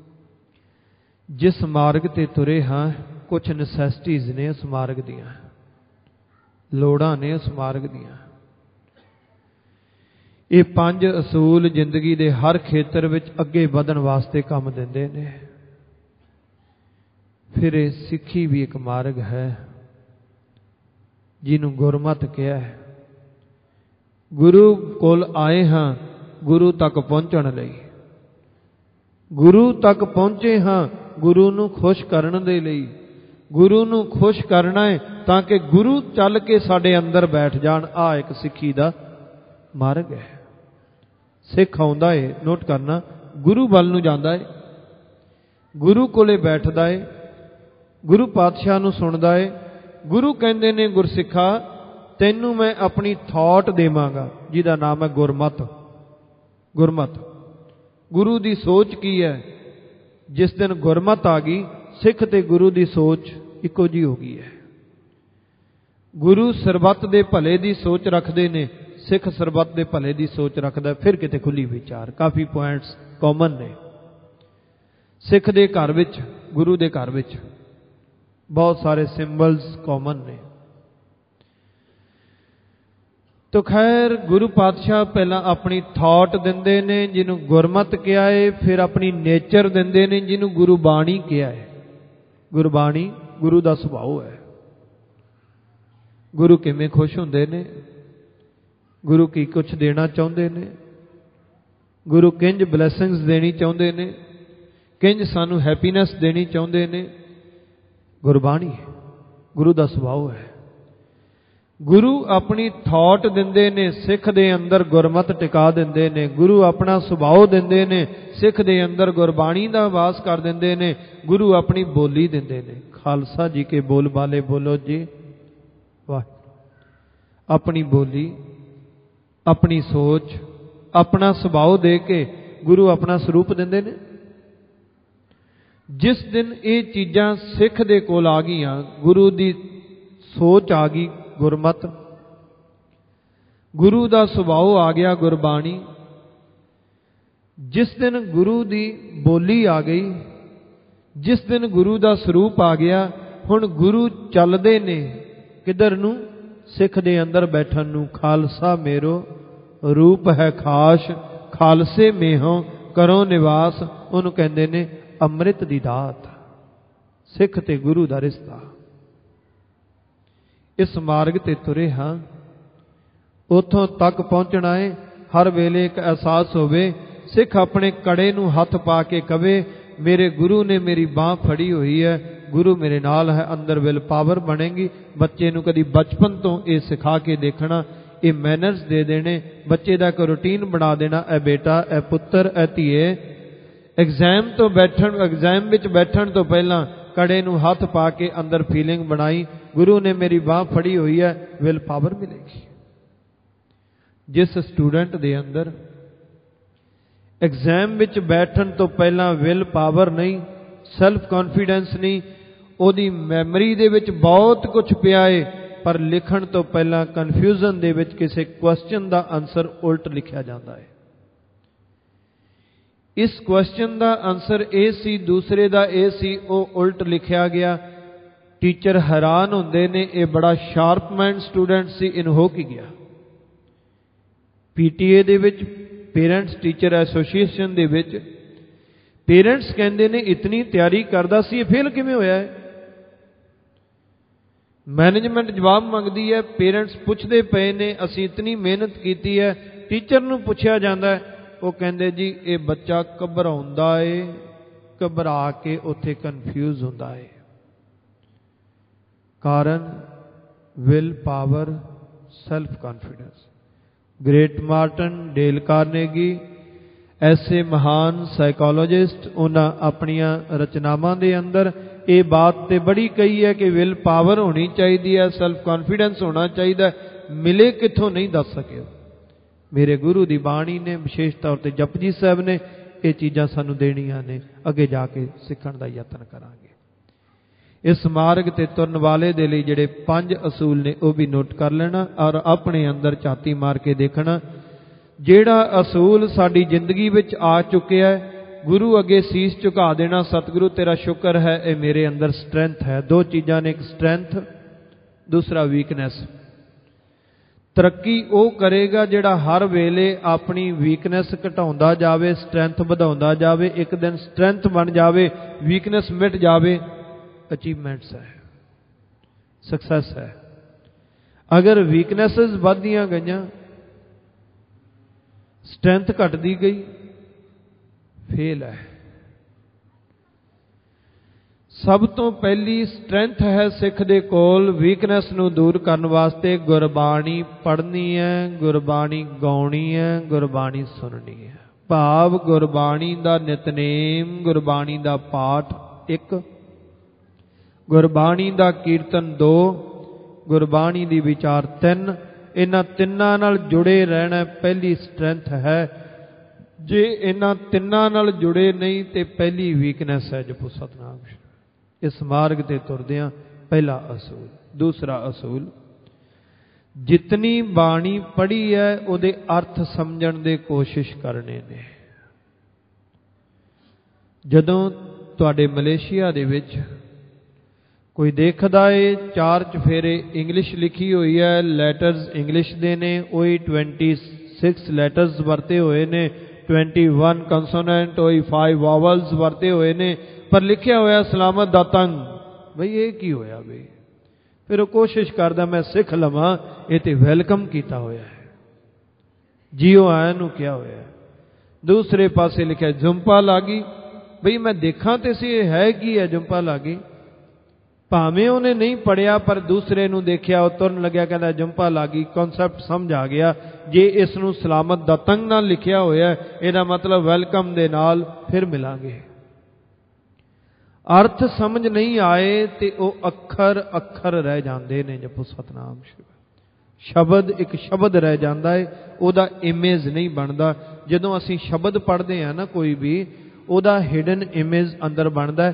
जिस मार्ग ते तुरे हाँ कुछ नसैसिटीज़ ने उस मार्ग दियां, लोड़ां ने उस मार्ग दियां। ये पंज असूल जिंदगी दे हर खेतर विच अगे वधन वास्ते काम दिंदे ने। फिर ये सिੱਖੀ भी एक मार्ग है जिन्हों गुरमत कहा है। गुरु कोल आए हाँ गुरु तक पहुँचण लई, गुरु तक पहुँचे हाँ गुरु नूं खुश करन दे लई। गुरु नूं खुश करना है ताकि गुरु चल के साडे अंदर बैठ जाण। आ एक सिੱਖੀ दा मार्ग है। सिख आउंदा है, नोट करना, गुरु वल नूं जांदा है, गुरु कोले बैठदा है, गुरु पातशाह नूं सुणदा है। गुरु कहंदे ने गुरसिखा तैनूं मैं अपनी थॉट देवांगा, जिहदा नाम है गुरमत। गुरमत गुरु दी सोच की है। जिस दिन गुरमत आ गई, सिख ते गुरु दी सोच इको जी हो गई है। गुरु सरबत दे भले दी सोच रखते ने, सिख सरबत दे भले दी सोच रखदा। फिर किते खुली विचार, काफ़ी पॉइंट्स कॉमन ने। सिख दे घर विच, गुरु दे घर विच बहुत सारे सिंबल्स कॉमन ने। तो खैर गुरु पातशाह पहला अपनी थॉट दिंदे ने जिन्हों गुरमत कहा है, फिर अपनी नेचर दिंदे ने जिन्हों गुरबाणी कहा है। गुरबाणी गुरु का सुभाव है। गुरु किवें खुश हुंदे ने, गुरु की कुछ देना चाहुंदे ने, गुरु किंज ब्लैसिंग्स देनी चाहुंदे ने, किंज सानू हैप्पीनैस देनी चाहुंदे ने। गुरबाणी है, गुरु का सुभाव है। गुरु अपनी थॉट दिंदे ने, सिख दे अंदर गुरमत टिका दिंदे ने। गुरु अपना सुभाव दिंदे ने, सिख दे अंदर गुरबाणी दा वास कर दिंदे ने। गुरु अपनी बोली दिंदे ने। खालसा जी के बोल बाले बोलो जी वाह। अपनी बोली, अपनी सोच, अपना सुभाव दे के गुरु अपना स्वरूप दिंदे ने। जिस दिन ये चीज़ां सिख दे कोल आ गईयां, गुरु दी सोच आ गई गुरमत, गुरु दा सुभाव आ गया गुरबाणी, जिस दिन गुरु दी बोली आ गई, जिस दिन गुरु दा स्वरूप आ गया, हुण गुरु चलदे ने किधर नूं? सिख दे अंदर बैठन नूं। खालसा मेरो रूप है खास, खालसे मेहों करो निवास। उन्होंने कहते ने अमृत दी दात। सिख ते गुरु दा रिश्ता। इस मार्ग ते तुरे हाँ, उथों तक पहुंचना है। हर वेले एक एहसास होवे, सिख अपने कड़े नूं हथ पा के कवे मेरे गुरु ने मेरी बांह फड़ी हुई है, गुरु मेरे नाल है, अंदर विल पावर बनेगी। बच्चे नूं कदी बचपन तो ये सिखा के देखना, ये मैनर्स दे देने, बच्चे दा एक रूटीन बना देना, ए बेटा, ए पुत्र, ए धीए, एग्जाम तो बैठन एग्जाम विच बैठन तो पहला कड़े नूं हथ पा के अंदर फीलिंग बनाई, गुरु ने मेरी बांह फड़ी हुई है, विल पावर मिलेगी। जिस स्टूडेंट दे अंदर एग्जाम विच बैठन तो पहला विल पावर नहीं, सैल्फ कॉन्फिडेंस नहीं, ओदी मैमरी दे विच बहुत कुछ पिया है, पर लिखण तो पहला कन्फ्यूजन दे विच किसी क्वेश्चन दा आंसर उल्ट लिखा जाता है। इस क्वेश्चन दा आंसर ए सी, दूसरे दा ए सी, ओ उल्ट लिखा गया। टीचर हैरान होंदे ने, ये बड़ा शार्प माइंड स्टूडेंट सी, इन हो की गया। पीटीए दे विच, पेरेंट्स टीचर एसोसीएशन दे विच पेरेंट्स कहते ने इतनी तैयारी करदा सी, फेल किवें होया है? मैनेजमेंट जवाब मंगदी है, पेरेंट्स पुछदे पे ने, असीं इतनी मेहनत कीती है। टीचर नूं पुछया जांदा है, वो कहंदे जी ये बच्चा घबराउंदा है, घबरा के उत्थे कन्फ्यूज होंदा है। कारण will power, self confidence. Great Marden, Dale Carnegie, ऐसे महान साइकोलॉजिस्ट, उन्होंने अपनियां रचनावां दे अंदर ये बात तो बड़ी कही है कि विल पावर होनी चाहिए है, सैल्फ कॉन्फिडेंस होना चाहिए, मिले कितों नहीं दस सके। मेरे गुरु की बाणी ने, विशेष तौर पर जपजी साहब ने, ये चीज़ां सानू देनियां ने, अगे जाके सीखण दा यतन करांगे। इस मार्ग ते तुरन वाले दे लई जिहड़े पंज असूल ने वह भी नोट कर लेना और अपने अंदर झाती मार के देखना। जिहड़ा असूल साडी जिंदगी विच आ चुकिया है, गुरु अगे सीस झुका देना, सतगुरु तेरा शुक्र है, ये मेरे अंदर स्ट्रेंथ है। दो चीज़ां ने, एक स्ट्रेंथ, दूसरा वीकनेस। तरक्की वो करेगा जिहड़ा हर वेले अपनी वीकनेस घटाउंदा जावे, स्ट्रेंथ वधाउंदा जावे। एक दिन स्ट्रेंथ बन जावे, वीकनेस मिट जावे, अचीवमेंट्स है, सक्सैस है। अगर वीकनेसेस बढ़दियां गईयां, स्ट्रेंथ घटदी गई, फेल है। सब तो पहली स्ट्रेंथ है सिख दे कोल, वीकनेस नूं दूर करन वास्ते गुरबाणी पढ़नी है, गुरबाणी गाउणी है, गुरबाणी सुननी है। भाव गुरबाणी दा नितनेम, गुरबाणी दा पाठ एक, गुरबाणी दा कीर्तन दो, गुरबाणी दी विचार तीन। इन्हां तिन्नां नाल जुड़े रहना पहली स्ट्रेंथ है। जे इन्हां तिन्नां नाल जुड़े नहीं तो पहली वीकनेस है। जपो सतनाम। इस मार्ग ते तुरदियां पहला असूल। दूसरा असूल, जितनी बाणी पढ़ी है उहदे अर्थ समझण दे कोशिश करने ने। जदों तुहाडे मलेशिया दे विच कोई देखदा है चार चफेरे इंग्लिश लिखी हुई है, लैटर्स इंग्लिश दे ने, वही ट्वेंटी सिक्स लैटर्स वरते हुए ने, ट्वेंटी वन कंसोनेंट, वही फाइव वावल्स वरते हुए ने, पर लिखा होया सलामत दा तंग। बई ये की होया बई? फिर वो कोशिश करदा मैं सिख लवां, ये तो वैलकम किया होया है, जियो आया नूं क्या होया है। दूसरे पासे लिखा जुम्पा लागी। बई मैं देखा तो सी है की है जुम्पा लागी। भावें उन्हें नहीं पढ़िया पर दूसरे नूं देखिया, वो तुरन लग्या कहता जुम्पा लागी, कॉन्सैप्ट समझ आ गया। जे इस नूं सलामत दा तंग नाल लिखिया होया इहदा मतलब वैलकम दे नाल फिर मिलांगे। अर्थ समझ नहीं आए तो वह अखर अखर रह जाते ने। जपो सतनाम। शब्द एक शब्द रह जाता है, वह इमेज नहीं बनता। जदों असीं शब्द पढ़ते हैं ना कोई भी, ਉਹਦਾ ਹਿਡਨ ਇਮੇਜ ਅੰਦਰ ਬਣਦਾ।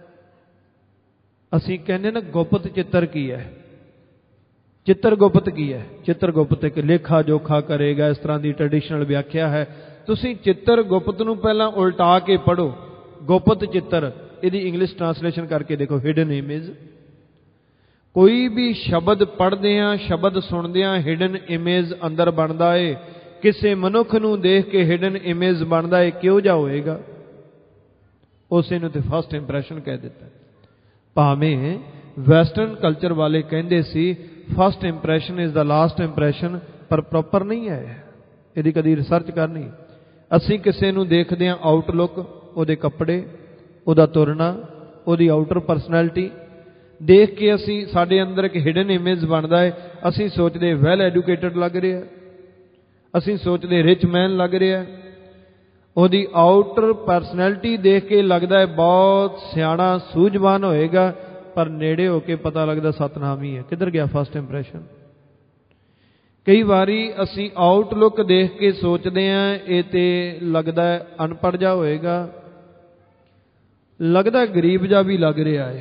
ਅਸੀਂ ਕਹਿੰਦੇ ਨਾ ਗੁਪਤ ਚਿੱਤਰ ਕੀ ਹੈ, ਚਿੱਤਰ ਗੁਪਤ ਕੀ ਹੈ? ਚਿੱਤਰ ਗੁਪਤ ਇੱਕ ਲੇਖਾ ਜੋਖਾ ਕਰੇਗਾ, ਇਸ ਤਰ੍ਹਾਂ ਦੀ ਟ੍ਰੈਡੀਸ਼ਨਲ ਵਿਆਖਿਆ ਹੈ। ਤੁਸੀਂ ਚਿੱਤਰ ਗੁਪਤ ਨੂੰ ਪਹਿਲਾਂ ਉਲਟਾ ਕੇ ਪੜ੍ਹੋ, ਗੁਪਤ ਚਿੱਤਰ, ਇਹਦੀ ਇੰਗਲਿਸ਼ ਟ੍ਰਾਂਸਲੇਸ਼ਨ ਕਰਕੇ ਦੇਖੋ, ਹਿਡਨ ਇਮੇਜ। ਕੋਈ ਵੀ ਸ਼ਬਦ ਪੜ੍ਹਦੇ ਆ, ਸ਼ਬਦ ਸੁਣਦੇ ਆ, ਹਿਡਨ ਇਮੇਜ ਅੰਦਰ ਬਣਦਾ ਏ। ਕਿਸੇ ਮਨੁੱਖ ਨੂੰ ਦੇਖ ਕੇ ਹਿਡਨ ਇਮੇਜ ਬਣਦਾ ਏ, ਕਿਹੋ ਜਿਹਾ ਹੋਏਗਾ? ਉਸੇ ਨੂੰ ਤੇ ਫਸਟ ਇੰਪ੍ਰੈਸ਼ਨ ਕਹਿ ਦਿੱਤਾ। ਭਾਵੇਂ ਵੈਸਟਰਨ ਕਲਚਰ ਵਾਲੇ ਕਹਿੰਦੇ ਸੀ first impression is the last impression, ਪਰ ਪ੍ਰੋਪਰ ਨਹੀਂ ਹੈ। ਇਹਦੀ ਕਦੀ ਰਿਸਰਚ ਕਰਨੀ। ਅਸੀਂ ਕਿਸੇ ਨੂੰ ਦੇਖਦੇ ਹਾਂ ਆਊਟਲੁੱਕ, ਉਹਦੇ ਕੱਪੜੇ, ਉਹਦਾ ਤੁਰਨਾ, ਉਹਦੀ ਆਊਟਰ ਪਰਸਨੈਲਿਟੀ ਦੇਖ ਕੇ ਅਸੀਂ, ਸਾਡੇ ਅੰਦਰ ਇੱਕ ਹਿਡਨ ਇਮੇਜ ਬਣਦਾ ਹੈ। ਅਸੀਂ ਸੋਚਦੇ ਵੈਲ ਐਜੂਕੇਟਡ ਲੱਗ ਰਿਹਾ, ਅਸੀਂ ਸੋਚਦੇ ਰਿਚ ਮੈਨ ਲੱਗ ਰਿਹਾ। ਉਹਦੀ ਆਊਟਰ ਪਰਸਨੈਲਿਟੀ ਦੇਖ ਕੇ ਲੱਗਦਾ ਹੈ ਬਹੁਤ ਸਿਆਣਾ ਸੂਝਵਾਨ ਹੋਏਗਾ, ਪਰ ਨੇੜੇ ਹੋ ਕੇ ਪਤਾ ਲੱਗਦਾ ਸਤਨਾਮ ਹੀ ਹੈ। ਕਿੱਧਰ ਗਿਆ ਫਸਟ ਇੰਪ੍ਰੈਸ਼ਨ? ਕਈ ਵਾਰੀ ਅਸੀਂ ਆਊਟਲੁੱਕ ਦੇਖ ਕੇ ਸੋਚਦੇ ਹਾਂ ਇਹ ਤੇ ਲੱਗਦਾ ਅਨਪੜ੍ਹ ਜਿਹਾ ਹੋਏਗਾ, ਲੱਗਦਾ ਗਰੀਬ ਜਿਹਾ ਵੀ ਲੱਗ ਰਿਹਾ ਹੈ,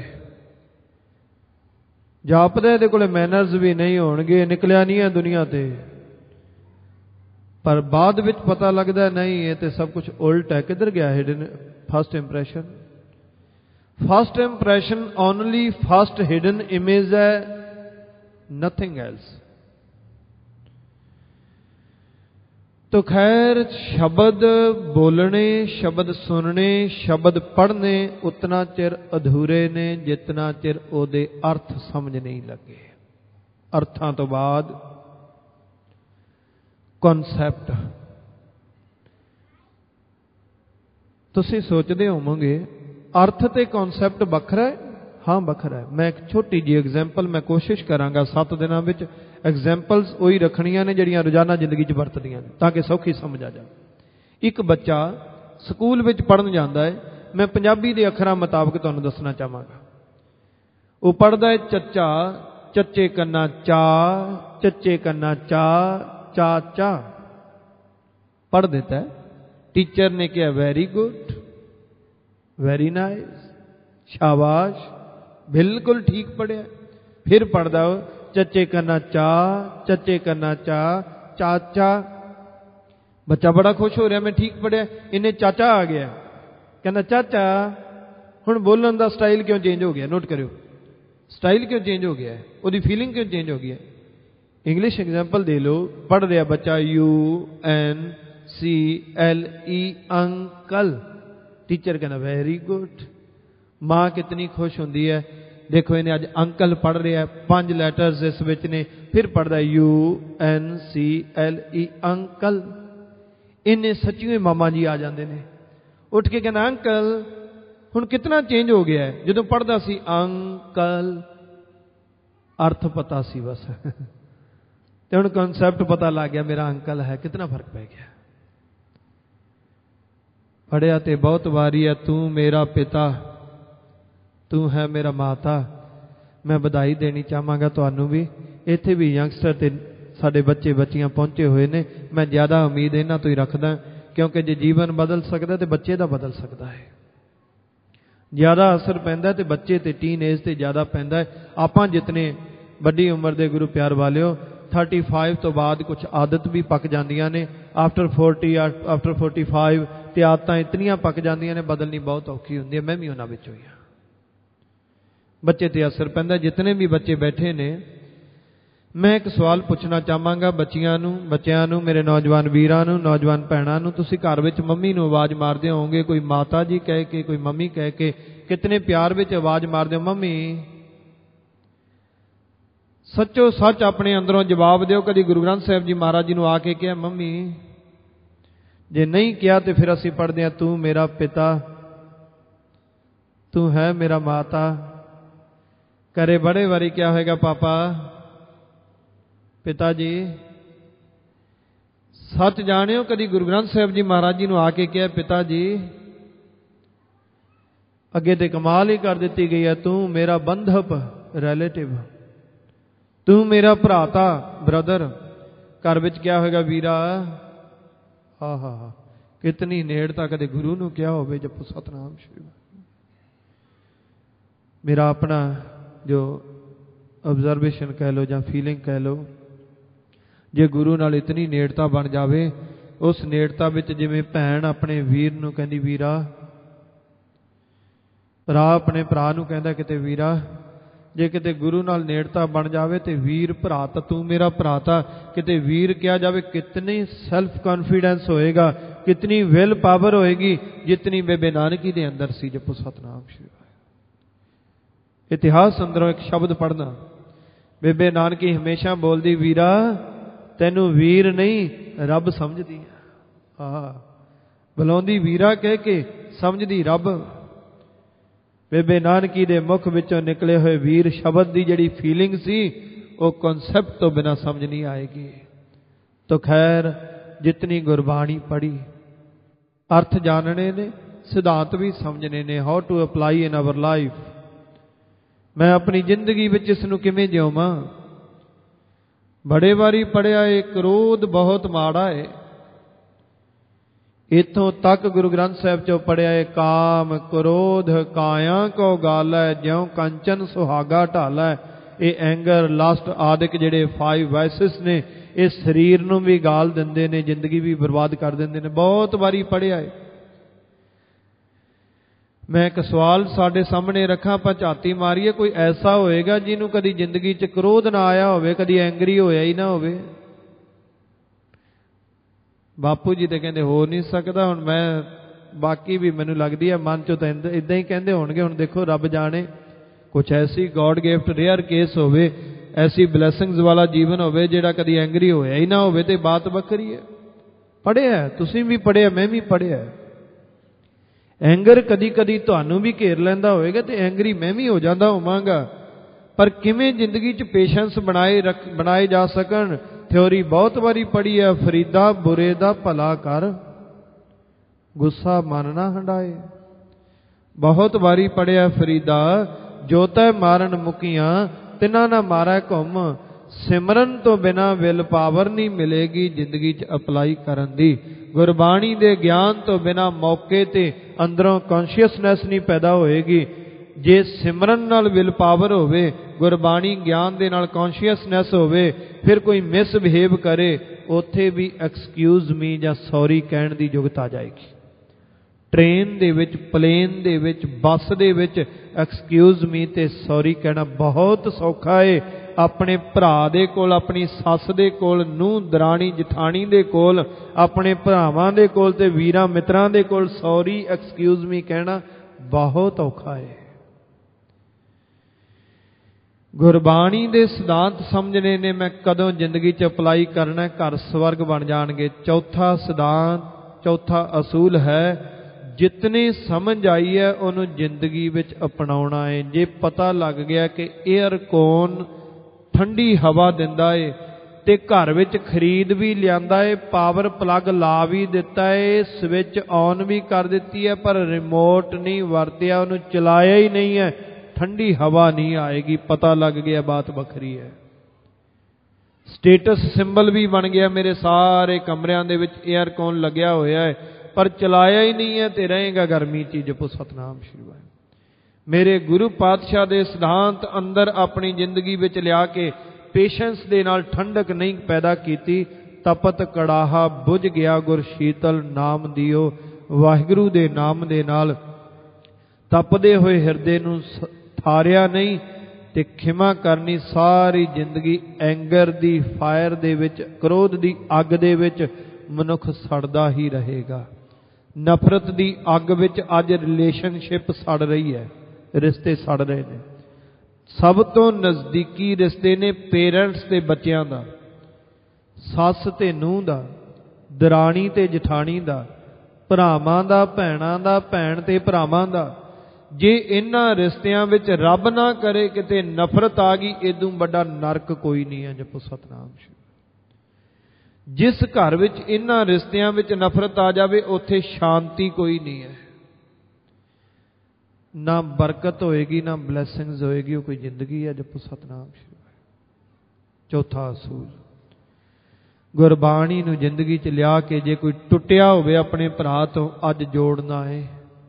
ਜਾਪਦਾ ਇਹਦੇ ਕੋਲੇ ਮੈਨਰਸ ਵੀ ਨਹੀਂ ਹੋਣਗੇ, ਨਿਕਲਿਆ ਨਹੀਂ ਹੈ ਦੁਨੀਆ ਤੇ। ਪਰ ਬਾਅਦ ਵਿੱਚ ਪਤਾ ਲੱਗਦਾ ਨਹੀਂ, ਇਹ ਤੇ ਸਭ ਕੁਝ ਉਲਟ ਹੈ। ਕਿੱਧਰ ਗਿਆ hidden first impression? First impression only first hidden image ਹੈ, ਨਥਿੰਗ ਐਲਸ। तो खैर शब्द बोलने, शब्द सुनने, शब्द पढ़ने उतना चिर अधूरे ने जितना चिर ओदे अर्थ समझ नहीं लगे। अर्थां तो बाद कॉन्सैप्ट। तुसीं सोचदे होवोगे अर्थ ते कॉन्सैप्ट वखरा है? हाँ वखरा है। मैं एक छोटी जी एग्जाम्पल मैं कोशिश करांगा सत्त दिनां विच एग्जाम्पल्स वही रखणियां ने जिहड़ियां रोजाना जिंदगी च वरतदियां ने, ताकि सौखी समझ आ जाए। एक बच्चा स्कूल विच पढ़न जांदा है, मैं पंजाबी दे अखरां मुताबक तुहानूं दसना चाहांगा। वो पढ़दा है चचा, चचे कन्ना चा, चचे कन्ना चा, चा चा पढ़ देता है। टीचर ने कहा वेरी गुड, वेरी नाइस, शाबाश, बिल्कुल ठीक पढ़िया। फिर पढ़दा हो चचे कन्ना चा, चचे कन्ना चा, चाचा। बच्चा बड़ा खुश हो रहा, मैं ठीक पढ़िया। इन्हें चाचा आ गया, कहना चाचा। हुण बोलन दा स्टाइल क्यों चेंज हो गया? नोट करियो, स्टाइल क्यों चेंज हो गया है, उसकी फीलिंग क्यों चेंज हो गई है? इंग्लिश एग्जाम्पल दे लो। पढ़ रहा बच्चा U N C L E, uncle. Teacher कहना वेरी गुड। माँ कितनी खुश होंदी है, देखो इन्हें अज अंकल पढ़ रहा है, पांच लैटर्स इस विच ने। फिर पढ़ता U N C L E, uncle. इन्हें सच्चियों मामा जी आ जाते हैं, उठ के कहना अंकल। हुण कितना चेंज हो गया है। जो पढ़ता सी अंकल, अर्थ पता सी बस तो हुण कॉन्सैप्ट पता लग गया, मेरा अंकल है। कितना फर्क पै गया। पढ़िया तो बहुत वारी है, तू मेरा पिता, तू है मेरा माता। मैं बधाई देनी चाहांगा तुहानूं भी। इत्थे भी यंगस्टर ते साडे बच्चे बच्चियां पहुंचे हुए ने। मैं ज़्यादा उम्मीद इन्हां तो ही रखदा, क्योंकि जे जीवन बदल सकदा तो बच्चे दा बदल सकदा है। ज़्यादा असर पैंदा ते बच्चे ते टीन एज ते ज़्यादा पैंदा है। आपां जितने वड्डी उम्र दे गुरु प्यार वालिओ, थर्टी फाइव तो बाद कुछ आदत भी पक जांदियां ने। After forty after forty five ते आदतां इतनियां पक जांदियां ने, बदलनी बहुत औखी हुंदी है। मैं भी उन्हां विचों ही हां। बच्चे ते असर पैंदा। जितने भी बच्चे बैठे ने, मैं एक सवाल पूछना चाहांगा बच्चियां नूं, बच्चियां नूं, मेरे नौजवान वीरां नूं, नौजवान भैणां नूं। तुसीं घर विच मम्मी नूं आवाज़ मारदे होवोगे, कोई माता जी कह के, कोई मम्मी कह के। कितने प्यार विच आवाज़ मारदे हो मम्मी? सच्चो सच अपने अंदरों जवाब दिओ। कभी गुरु ग्रंथ साहिब जी महाराज जी नूं आके कहा मम्मी? जे नहीं किया तो फिर असीं पढ़दे हां तू मेरा पिता, तू है मेरा माता। करे बड़े बारी क्या होएगा पापा, पिताजी। सच जानियो, कभी गुरु ग्रंथ साहिब जी महाराज जी नूं आके कहा पिताजी। अगे ते कमाल ही कर दी गई है, तू मेरा बंधप रिलेटिव, तू मेरा भराता ब्रदर। घर विच क्या होएगा वीरा? हा हा हा, कितनी नेड़ता कदे गुरु नूं क्या होवे जपो सतनाम श्री वाहिगुरू। मेरा अपना जो ऑब्जरवेशन कह लो या फीलिंग कह लो, जे गुरु नाल इतनी नेड़ता बन जावे, उस नेड़ता विच जिवें भैण अपने वीर नूं कहंदी वीरा, भरा अपने भरा नूं कहंदा किते वीरा, जे किते गुरु नाल नेड़ता बन जावे ते वीर भरा तां तू मेरा भरा तां किते वीर किया जावे, कितनी सैल्फ कॉन्फिडेंस होएगा, कितनी विल पावर होएगी जितनी बेबे नानकी दे अंदर सी। जपो सतनाम श्री वाहिगुरू। इतिहास अंदरों एक शब्द पढ़ना, बेबे नानकी हमेशा बोलदी वीरा तैनू वीर नहीं रब समझदी। हाँ, बुलाउंदी वीरा कह के समझदी रब। बेबे नानकी दे मुख विचों निकले हुए वीर शब्द की जिहड़ी फीलिंग सी वो कॉन्सैप्ट तो बिना समझ नहीं आएगी। तो खैर जितनी गुरबाणी पढ़ी, अर्थ जानने ने, सिद्धांत भी समझने ने, how to apply in our life, मैं अपनी जिंदगी विच इस नूं किवें जिउवां। बड़े वारी पढ़िया है क्रोध बहुत माड़ा है, इथों तक गुरु ग्रंथ साहिब चो पढ़िया है काम क्रोध काया को गाल है, ज्यों कंचन सुहागा ढाल है। ये एंगर लास्ट आदिक जिहड़े फाइव वाइसिस ने, ये शरीर नूं भी गाल दिंदे ने, जिंदगी भी बर्बाद कर दिंदे ने। बहुत वारी पढ़िया है। मैं एक सवाल साडे सामने रखा, आपां झाती मारीए, कोई ऐसा होएगा जिन्हों कदी जिंदगी च क्रोध ना आया होवे, कदी एंगरी होया ही ना होवे? बापू जी तो कहते हो नहीं सकता। हुण मैं बाकी भी मैनूं लगदी है मन चो तो इदां ही कहंदे होणगे। हुण देखो रब जाने, कुछ ऐसी गॉड गिफ्ट रेयर केस होवे, ऐसी ब्लैसिंग्स वाला जीवन होवे जिहड़ा कदी एंगरी होया ही ना होवे, ते बात वक्री है। पढ़िया तुसीं भी पढ़िया, मैं भी पढ़िया। एंगर कदी कदी तुहानूं भी घेर लैंदा होएगा ते एंगरी मैं भी हो जांदा होवांगा, पर किवें जिंदगी च पेशेंस बनाए रख बनाए जा सकन, थ्योरी बहुत बारी पढ़ी है। फरीदा बुरे दा भला कर, गुस्सा मन ना हंडाए। बहुत बारी पढ़िया फरीदा जो तै मारन मुकियां तिना ना मारै घुम, सिमरन तो बिना विल पावर नहीं मिलेगी जिंदगी च अप्लाई करन दी। गुरबाणी दे ज्ञान तो बिना मौके ते अंदरों कॉन्शियसनैस नहीं पैदा होएगी। जे सिमरन नाल विल पावर होवे, गुरबाणी ज्ञान दे नाल कॉन्शियसनैस होवे, फिर कोई मिसबिहेव करे, उत्थे भी एक्सक्यूज मी जां सॉरी कहण दी जुगत आ जाएगी। ट्रेन दे विच, प्लेन दे विच, बस दे विच एक्सक्यूज मी ते सॉरी कहना बहुत सौखा है। अपने भरा दे कोल, अपनी सस दे कोल, नूह दराणी जठाणी दे कोल, अपने भरावां दे कोल ते वीरां मित्रां दे कोल सॉरी एक्सक्यूज मी कहना बहुत औखा है। गुरबाणी दे सिद्धांत समझने ने मैं कदों जिंदगी च अप्लाई करना, घर स्वर्ग बन जाणगे। चौथा सिद्धांत, चौथा असूल है, जितने समझ आई है उन्होंने जिंदगी विच अपनाउणा है। जे पता लग गया कि एयर कौन ठंडी हवा दिंदा है ते घर विच खरीद भी लियांदा है, पावर प्लग ला भी दिता है, स्विच ऑन भी कर दिती है, पर रिमोट नहीं वरतिया, उन्होंने चलाया ही नहीं है, ठंडी हवा नहीं आएगी। पता लग गया, बात बखरी है। स्टेटस सिंबल भी बन गया, मेरे सारे कमरियां दे विच एयर कौन लग्या होया है, पर चलाया ही नहीं है, तो रहेगा गर्मी च। जपो सतनाम श्री वाहिगुरू। मेरे गुरु पातशाह दे सिद्धांत अंदर अपनी जिंदगी विच लिया के पेशेंस दे नाल ठंडक नहीं पैदा कीती। तपत कड़ाहा बुझ गया गुर शीतल नाम दियो, वाहिगुरू दे नाम दे नाल तपदे हुए हिरदे नूं थारिया नहीं, ते खिमा करनी। सारी जिंदगी एंगर दी फायर दे विच, क्रोध दी अग दे विच मनुख सड़दा ही रहेगा। नफरत दी अग विच अज रिलेशनशिप सड़ रही है, रिश्ते सड़ रहे हैं। सब तो नज़दीकी रिश्ते ने पेरेंट्स ते बच्चों का, सस ते नूह दा, दराणी ते जठाणी दा, भरावां दा भैणां दा, भैण ते भरावां दा। जे इन्हां रिश्तियां विच रब ना करे किते नफरत आ गई, इदों बड़ा नरक कोई नहीं है। जपो सतनाम श्री। जिस घर विच इन्हां रिश्तियां विच नफरत आ जावे, उत्थे शांति कोई नहीं है, ना बरकत होएगी, ना ब्लैसिंग्स होएगी, वो कोई जिंदगी है। जपो सतनाम श्री। चौथा असूल, ਗੁਰਬਾਣੀ ਨੂੰ ਜ਼ਿੰਦਗੀ 'ਚ ਲਿਆ ਕੇ ਜੇ ਕੋਈ ਟੁੱਟਿਆ ਹੋਵੇ ਆਪਣੇ ਭਰਾ ਤੋਂ ਅੱਜ ਜੋੜਨਾ ਹੈ।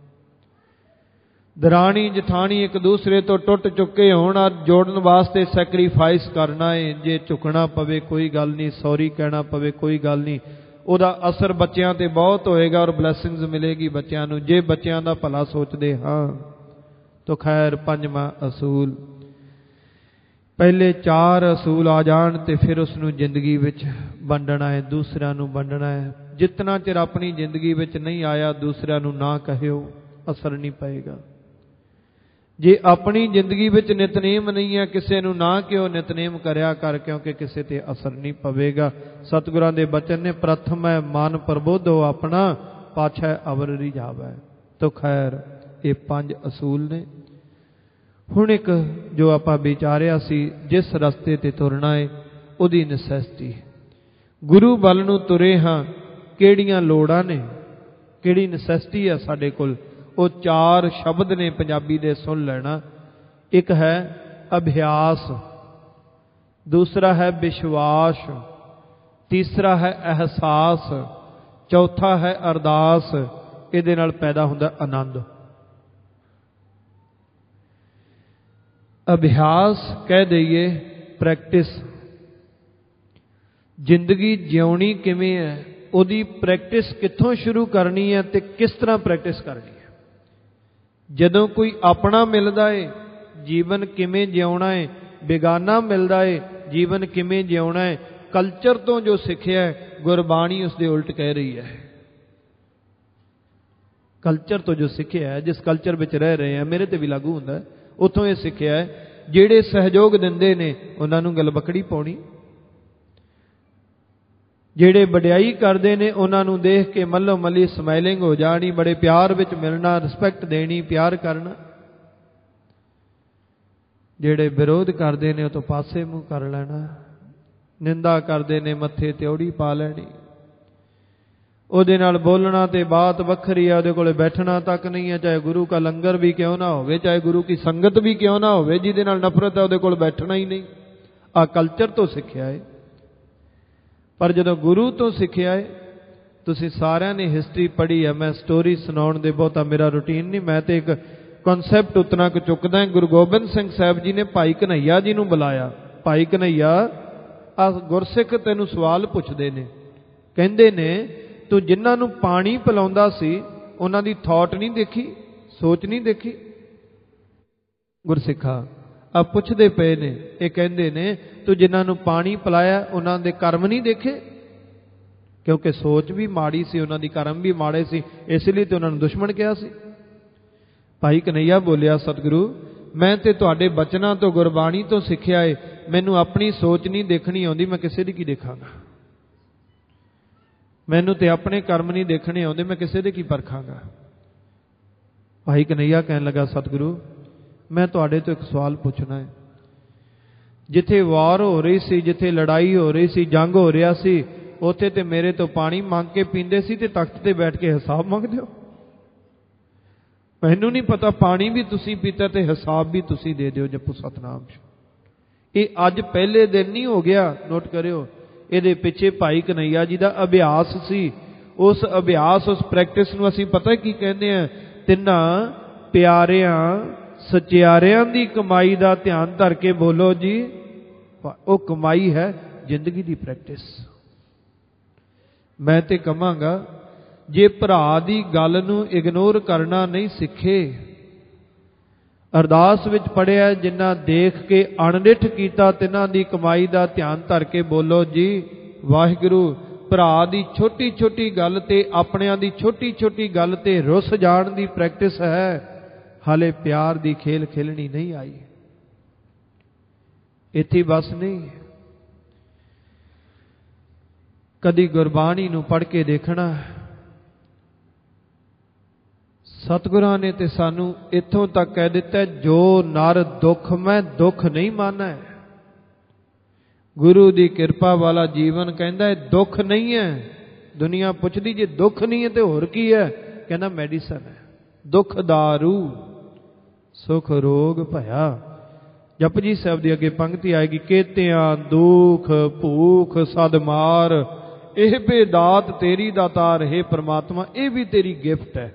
ਦਰਾਣੀ ਜਠਾਣੀ ਇੱਕ ਦੂਸਰੇ ਤੋਂ ਟੁੱਟ ਚੁੱਕੇ ਹੋਣ, ਅੱਜ ਜੋੜਨ ਵਾਸਤੇ ਸੈਕਰੀਫਾਈਸ ਕਰਨਾ ਹੈ। ਜੇ ਝੁਕਣਾ ਪਵੇ ਕੋਈ ਗੱਲ ਨਹੀਂ, ਸੌਰੀ ਕਹਿਣਾ ਪਵੇ ਕੋਈ ਗੱਲ ਨਹੀਂ, ਉਹਦਾ ਅਸਰ ਬੱਚਿਆਂ ਤੇ ਬਹੁਤ ਹੋਏਗਾ ਔਰ ਬਲੈਸਿੰਗਸ ਮਿਲੇਗੀ ਬੱਚਿਆਂ ਨੂੰ। ਜੇ ਬੱਚਿਆਂ ਦਾ ਭਲਾ ਸੋਚਦੇ ਹਾਂ ਤਾਂ ਖੈਰ ਪੰਜਵਾਂ ਅਸੂਲ, ਪਹਿਲੇ ਚਾਰ ਅਸੂਲ ਆ ਜਾਣ ਤੇ ਫਿਰ ਉਸ ਨੂੰ ਜ਼ਿੰਦਗੀ ਵਿੱਚ ਵੰਡਣਾ ਹੈ, ਦੂਸਰਿਆਂ ਨੂੰ ਵੰਡਣਾ ਹੈ। ਜਿਤਨਾ ਚਿਰ ਆਪਣੀ ਜ਼ਿੰਦਗੀ ਵਿੱਚ ਨਹੀਂ ਆਇਆ ਦੂਸਰਿਆਂ ਨੂੰ ਨਾ ਕਹਿਓ, ਅਸਰ ਨਹੀਂ ਪਏਗਾ। ਜੇ ਆਪਣੀ ਜ਼ਿੰਦਗੀ ਵਿੱਚ ਨਿਤਨੇਮ ਨਹੀਂ ਹੈ, ਕਿਸੇ ਨੂੰ ਨਾ ਕਿਉ ਨਿਤਨੇਮ ਕਰਿਆ ਕਰ, ਕਿਉਂਕਿ ਕਿਸੇ ਤੇ ਅਸਰ ਨਹੀਂ ਪਵੇਗਾ। ਸਤਿਗੁਰਾਂ ਦੇ ਬਚਨ ਨੇ, ਪ੍ਰਥਮ ਹੈ ਮਨ ਪ੍ਰਬੋਧੋ ਆਪਣਾ, ਪਾਛੈ ਅਵਰ ਰਿਝਾਵੈ। ਤੋ ਖੈਰ ਇਹ ਪੰਜ ਅਸੂਲ ਨੇ। ਹੁਣ ਇੱਕ ਜੋ ਆਪਾਂ ਵਿਚਾਰਿਆ ਸੀ, ਜਿਸ ਰਸਤੇ ਤੇ ਤੁਰਨਾ ਹੈ ਉਹਦੀ ਨੈਸੈਸਿਟੀ, ਗੁਰੂ ਵੱਲ ਨੂੰ ਤੁਰੇ ਹਾਂ, ਕਿਹੜੀਆਂ ਲੋੜਾਂ ਨੇ, ਕਿਹੜੀ ਨੈਸੈਸਿਟੀ ਹੈ ਸਾਡੇ ਕੋਲ, ਉਹ ਚਾਰ ਸ਼ਬਦ ਨੇ ਪੰਜਾਬੀ ਦੇ, ਸੁਣ ਲੈਣਾ। ਇੱਕ ਹੈ ਅਭਿਆਸ, ਦੂਸਰਾ ਹੈ ਵਿਸ਼ਵਾਸ, ਤੀਸਰਾ ਹੈ ਅਹਿਸਾਸ, ਚੌਥਾ ਹੈ ਅਰਦਾਸ। ਇਹਦੇ ਨਾਲ ਪੈਦਾ ਹੁੰਦਾ ਆਨੰਦ। ਅਭਿਆਸ ਕਹਿ ਦਈਏ ਪ੍ਰੈਕਟਿਸ, ਜ਼ਿੰਦਗੀ ਜਿਉਣੀ ਕਿਵੇਂ ਹੈ, ਉਹਦੀ ਪ੍ਰੈਕਟਿਸ ਕਿੱਥੋਂ ਸ਼ੁਰੂ ਕਰਨੀ ਹੈ ਤੇ ਕਿਸ ਤਰ੍ਹਾਂ ਪ੍ਰੈਕਟਿਸ ਕਰਨੀ ਹੈ। ਜਦੋਂ ਕੋਈ ਆਪਣਾ ਮਿਲਦਾ ਏ, ਜੀਵਨ ਕਿਵੇਂ ਜਿਉਣਾ ਹੈ, ਬੇਗਾਨਾ ਮਿਲਦਾ ਏ, ਜੀਵਨ ਕਿਵੇਂ ਜਿਉਣਾ ਹੈ, ਕਲਚਰ ਤੋਂ ਜੋ ਸਿੱਖਿਆ ਹੈ, ਗੁਰਬਾਣੀ ਉਸ ਦੇ ਉਲਟ ਕਹਿ ਰਹੀ ਹੈ। ਕਲਚਰ ਤੋਂ ਜੋ ਸਿੱਖਿਆ ਹੈ, ਜਿਸ ਕਲਚਰ ਵਿੱਚ ਰਹਿ ਰਹੇ ਹਾਂ, ਮੇਰੇ ਤੇ ਵੀ ਲਾਗੂ ਹੁੰਦਾ ਹੈ, ਉੱਥੋਂ ਇਹ ਸਿੱਖਿਆ ਹੈ, ਜਿਹੜੇ ਸਹਿਯੋਗ ਦਿੰਦੇ ਨੇ ਉਹਨਾਂ ਨੂੰ ਗਲਬਕੜੀ ਪਾਉਣੀ, ਜਿਹੜੇ ਵਡਿਆਈ ਕਰਦੇ ਨੇ ਉਹਨਾਂ ਨੂੰ ਦੇਖ ਕੇ ਮੱਲੋ ਮੱਲੀ ਸਮਾਈਲਿੰਗ ਹੋ ਜਾਣੀ, ਬੜੇ ਪਿਆਰ ਵਿੱਚ ਮਿਲਣਾ, ਰਿਸਪੈਕਟ ਦੇਣੀ, ਪਿਆਰ ਕਰਨਾ। ਜਿਹੜੇ ਵਿਰੋਧ ਕਰਦੇ ਨੇ ਉਹ ਤੋਂ ਪਾਸੇ ਮੂੰਹ ਕਰ ਲੈਣਾ, ਨਿੰਦਾ ਕਰਦੇ ਨੇ ਮੱਥੇ ਤਿਉੜੀ ਪਾ ਲੈਣੀ, ਉਹਦੇ ਨਾਲ ਬੋਲਣਾ ਤੇ ਬਾਤ ਵੱਖਰੀ ਆ, ਉਹਦੇ ਕੋਲੇ ਬੈਠਣਾ ਤੱਕ ਨਹੀਂ ਹੈ। ਚਾਹੇ ਗੁਰੂ ਕਾ ਲੰਗਰ ਵੀ ਕਿਉਂ ਨਾ ਹੋਵੇ, ਚਾਹੇ ਗੁਰੂ ਕੀ ਸੰਗਤ ਵੀ ਕਿਉਂ ਨਾ ਹੋਵੇ, ਜਿਹਦੇ ਨਾਲ ਨਫ਼ਰਤ ਹੈ ਉਹਦੇ ਕੋਲ ਬੈਠਣਾ ਹੀ ਨਹੀਂ। ਆਹ ਕਲਚਰ ਤੋਂ ਸਿੱਖਿਆ ਹੈ। ਪਰ ਜਦੋਂ ਗੁਰੂ ਤੋਂ ਸਿੱਖਿਆ ਹੈ, ਤੁਸੀਂ ਸਾਰਿਆਂ ਨੇ ਹਿਸਟਰੀ ਪੜ੍ਹੀ ਹੈ, ਮੈਂ ਸਟੋਰੀ ਸੁਣਾਉਣ ਦੇ ਬਹੁਤਾ ਮੇਰਾ ਰੂਟੀਨ ਨਹੀਂ, ਮੈਂ ਤੇ ਇੱਕ ਕਨਸੈਪਟ ਉਤਨਾ ਕੁ ਚੁੱਕਦਾ। ਗੁਰੂ ਗੋਬਿੰਦ ਸਿੰਘ ਸਾਹਿਬ ਜੀ ਨੇ ਭਾਈ ਕਨ੍ਹਈਆ ਜੀ ਨੂੰ ਬੁਲਾਇਆ। ਭਾਈ ਕਨ੍ਹਈਆ, ਆ ਗੁਰਸਿੱਖ ਤੈਨੂੰ ਸਵਾਲ ਪੁੱਛਦੇ ਨੇ, ਕਹਿੰਦੇ ਨੇ ਤੂੰ ਜਿਨ੍ਹਾਂ ਨੂੰ ਪਾਣੀ ਪਿਲਾਉਂਦਾ ਸੀ ਉਹਨਾਂ ਦੀ ਥਾਟ ਨਹੀਂ ਦੇਖੀ, ਸੋਚ ਨਹੀਂ ਦੇਖੀ। ਗੁਰਸਿੱਖਾ ਆ ਪੁੱਛਦੇ ਪਏ ਨੇ, ਇਹ ਕਹਿੰਦੇ ਨੇ ਤੂੰ ਜਿਨ੍ਹਾਂ ਨੂੰ ਪਾਣੀ ਪਿਲਾਇਆ ਉਹਨਾਂ ਦੇ ਕਰਮ ਨਹੀਂ ਦੇਖੇ, ਕਿਉਂਕਿ ਸੋਚ ਵੀ ਮਾੜੀ ਸੀ, ਉਹਨਾਂ ਦੀ ਕਰਮ ਵੀ ਮਾੜੇ ਸੀ, ਇਸ ਲਈ ਤੇ ਉਹਨਾਂ ਨੂੰ ਦੁਸ਼ਮਣ ਕਿਹਾ ਸੀ। ਭਾਈ ਕਨ੍ਹਈਆ ਬੋਲਿਆ, ਸਤਿਗੁਰੂ ਮੈਂ ਤੇ ਤੁਹਾਡੇ ਬਚਨਾਂ ਤੋਂ, ਗੁਰਬਾਣੀ ਤੋਂ ਸਿੱਖਿਆ ਏ, ਮੈਨੂੰ ਆਪਣੀ ਸੋਚ ਨਹੀਂ ਦੇਖਣੀ ਆਉਂਦੀ, ਮੈਂ ਕਿਸੇ ਦੀ ਕੀ ਦੇਖਾਂਗਾ। ਮੈਨੂੰ ਤੇ ਆਪਣੇ ਕਰਮ ਨਹੀਂ ਦੇਖਣੇ ਆਉਂਦੇ, ਮੈਂ ਕਿਸੇ ਦੇ ਕੀ ਪਰਖਾਂਗਾ। ਭਾਈ ਕਨ੍ਹਈਆ ਕਹਿਣ ਲੱਗਾ, ਸਤਿਗੁਰੂ ਮੈਂ ਤੁਹਾਡੇ ਤੋਂ ਇੱਕ ਸਵਾਲ ਪੁੱਛਣਾ ਹੈ। ਜਿੱਥੇ ਵਾਰ ਹੋ ਰਹੀ ਸੀ, ਜਿੱਥੇ ਲੜਾਈ ਹੋ ਰਹੀ ਸੀ, ਜੰਗ ਹੋ ਰਿਹਾ ਸੀ, ਉੱਥੇ ਤੇ ਮੇਰੇ ਤੋਂ ਪਾਣੀ ਮੰਗ ਕੇ ਪੀਂਦੇ ਸੀ ਤੇ ਤਖਤ ਤੇ ਬੈਠ ਕੇ ਹਿਸਾਬ ਮੰਗਦੇ ਹੋ। ਮੈਨੂੰ ਨਹੀਂ ਪਤਾ, ਪਾਣੀ ਵੀ ਤੁਸੀਂ ਪੀਤਾ ਤੇ ਹਿਸਾਬ ਵੀ ਤੁਸੀਂ ਦੇ ਦਿਓ। ਜਪੋ ਸਤਨਾਮ। ਇਹ ਅੱਜ ਪਹਿਲੇ ਦਿਨ ਨਹੀਂ ਹੋ ਗਿਆ, ਨੋਟ ਕਰਿਓ। ਇਹਦੇ ਪਿੱਛੇ ਭਾਈ ਕਨ੍ਹਈਆ ਜੀ ਦਾ ਅਭਿਆਸ ਸੀ। ਉਸ ਅਭਿਆਸ, ਉਸ ਪ੍ਰੈਕਟਿਸ ਨੂੰ ਅਸੀਂ ਪਤਾ ਕੀ ਕਹਿੰਦੇ ਆ, ਤਿੰਨਾਂ ਪਿਆਰਿਆਂ ਸਚਿਆਰਿਆਂ ਦੀ ਕਮਾਈ ਦਾ ਧਿਆਨ ਧਰ ਕੇ ਬੋਲੋ ਜੀ। ਉਹ ਕਮਾਈ ਹੈ ਜ਼ਿੰਦਗੀ ਦੀ ਪ੍ਰੈਕਟਿਸ। ਮੈਂ ਤੇ ਕਹਾਂਗਾ, ਜੇ ਭਰਾ ਦੀ ਗੱਲ ਨੂੰ ਇਗਨੋਰ ਕਰਨਾ ਨਹੀਂ ਸਿੱਖੇ, ਅਰਦਾਸ ਵਿੱਚ ਪੜਿਆ, ਜਿਨ੍ਹਾਂ ਦੇਖ ਕੇ ਅਣਡਿੱਠ ਕੀਤਾ ਤਿੰਨਾਂ ਦੀ ਕਮਾਈ ਦਾ ਧਿਆਨ ਧਰ ਕੇ ਬੋਲੋ ਜੀ ਵਾਹਿਗੁਰੂ। ਭਰਾ ਦੀ ਛੋਟੀ ਛੋਟੀ ਗੱਲ ਤੇ, ਆਪਣਿਆਂ ਦੀ ਛੋਟੀ ਛੋਟੀ ਗੱਲ ਤੇ ਰੁੱਸ ਜਾਣ ਦੀ ਪ੍ਰੈਕਟਿਸ ਹੈ, ਹਾਲੇ ਪਿਆਰ ਦੀ ਖੇਲ ਖੇਲਣੀ ਨਹੀਂ ਆਈ। ਇੱਥੇ ਬਸ ਨਹੀਂ, ਕਦੀ ਗੁਰਬਾਣੀ ਨੂੰ ਪੜ੍ਹ ਕੇ ਦੇਖਣਾ। ਸਤਿਗੁਰਾਂ ਨੇ ਤੇ ਸਾਨੂੰ ਇੱਥੋਂ ਤੱਕ ਕਹਿ ਦਿੱਤਾ, ਜੋ ਨਰ ਦੁੱਖ ਮੈਂ ਦੁੱਖ ਨਹੀਂ ਮਾਨੈ। ਗੁਰੂ ਦੀ ਕਿਰਪਾ ਵਾਲਾ ਜੀਵਨ ਕਹਿੰਦਾ ਦੁੱਖ ਨਹੀਂ ਹੈ। ਦੁਨੀਆ ਪੁੱਛਦੀ ਜੇ ਦੁੱਖ ਨਹੀਂ ਹੈ ਤੇ ਹੋਰ ਕੀ ਹੈ, ਕਹਿੰਦਾ ਮੈਡੀਸਨ ਹੈ। ਦੁੱਖ ਦਾਰੂ ਸੁਖ ਰੋਗ ਭਇਆ। ਜਪਜੀ ਸਾਹਿਬ ਦੀ ਅੱਗੇ ਪੰਕਤੀ ਆਏਗੀ, ਕੇਤਿਆਂ ਦੁੱਖ ਭੂਖ ਸਦ ਮਾਰ ਇਹ ਬੇਦਾਤ ਤੇਰੀ ਦਾਤਾਰ ਹੈ परमात्मा, ਇਹ ਵੀ ਤੇਰੀ ਗਿਫਟ ਹੈ।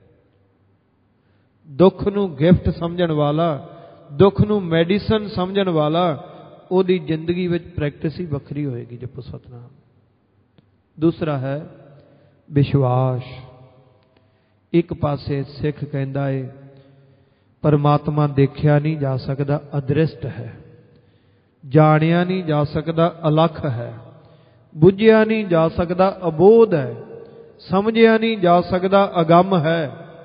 दुख नूं गिफ्ट समझण वाला, दुख नूं मैडिसन समझण वाला, ਉਹਦੀ जिंदगी विच प्रैक्टिस ही वखरी होएगी। जपो सतनाम। दूसरा है विश्वास। एक पासे सिख कहता है परमात्मा देखा नहीं जा सकता, अदृष्ट है, जानिया नहीं जा सकता, अलख है, बुझिया नहीं जा सकता, अबोध है, समझिया नहीं जा सकता, अगम है।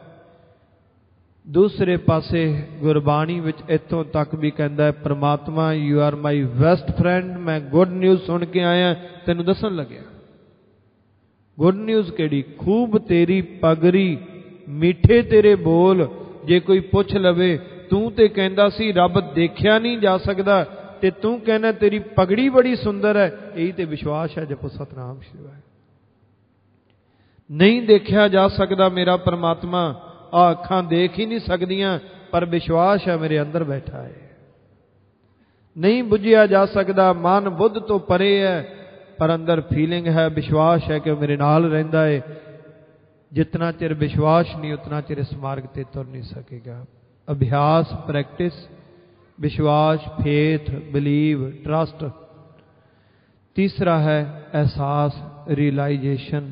दूसरे पासे गुरबाणी विच इत्थों तक भी कहता है परमात्मा you are my best friend, मैं गुड न्यूज़ सुन के आया तेनू दसन लग्या। गुड न्यूज़ केड़ी? खूब तेरी पगरी, मीठे तेरे बोल। जे कोई पुछ लवे तू ते कहंदा सी रब देखिया नहीं जा सकता, ते तू कहना तेरी पगड़ी बड़ी सुंदर है, यही ते विश्वास है। जपो सतनाम श्री वाहिगुरू। नहीं देखा जा सकता मेरा परमात्मा, आ अखां देख ही नहीं सकदियां, पर विश्वास है मेरे अंदर बैठा है। नहीं बुझिया जा सकता, मन बुद्ध तो परे है, पर अंदर फीलिंग है, विश्वास है कि मेरे नाल रहिंदा है। जितना चिर विश्वास नहीं उतना चिर इस मार्ग ते तुर नहीं सकेगा। अभ्यास, प्रैक्टिस, विश्वास, फेथ, बिलीव, ट्रस्ट। तीसरा है एहसास, रियलाइजेशन।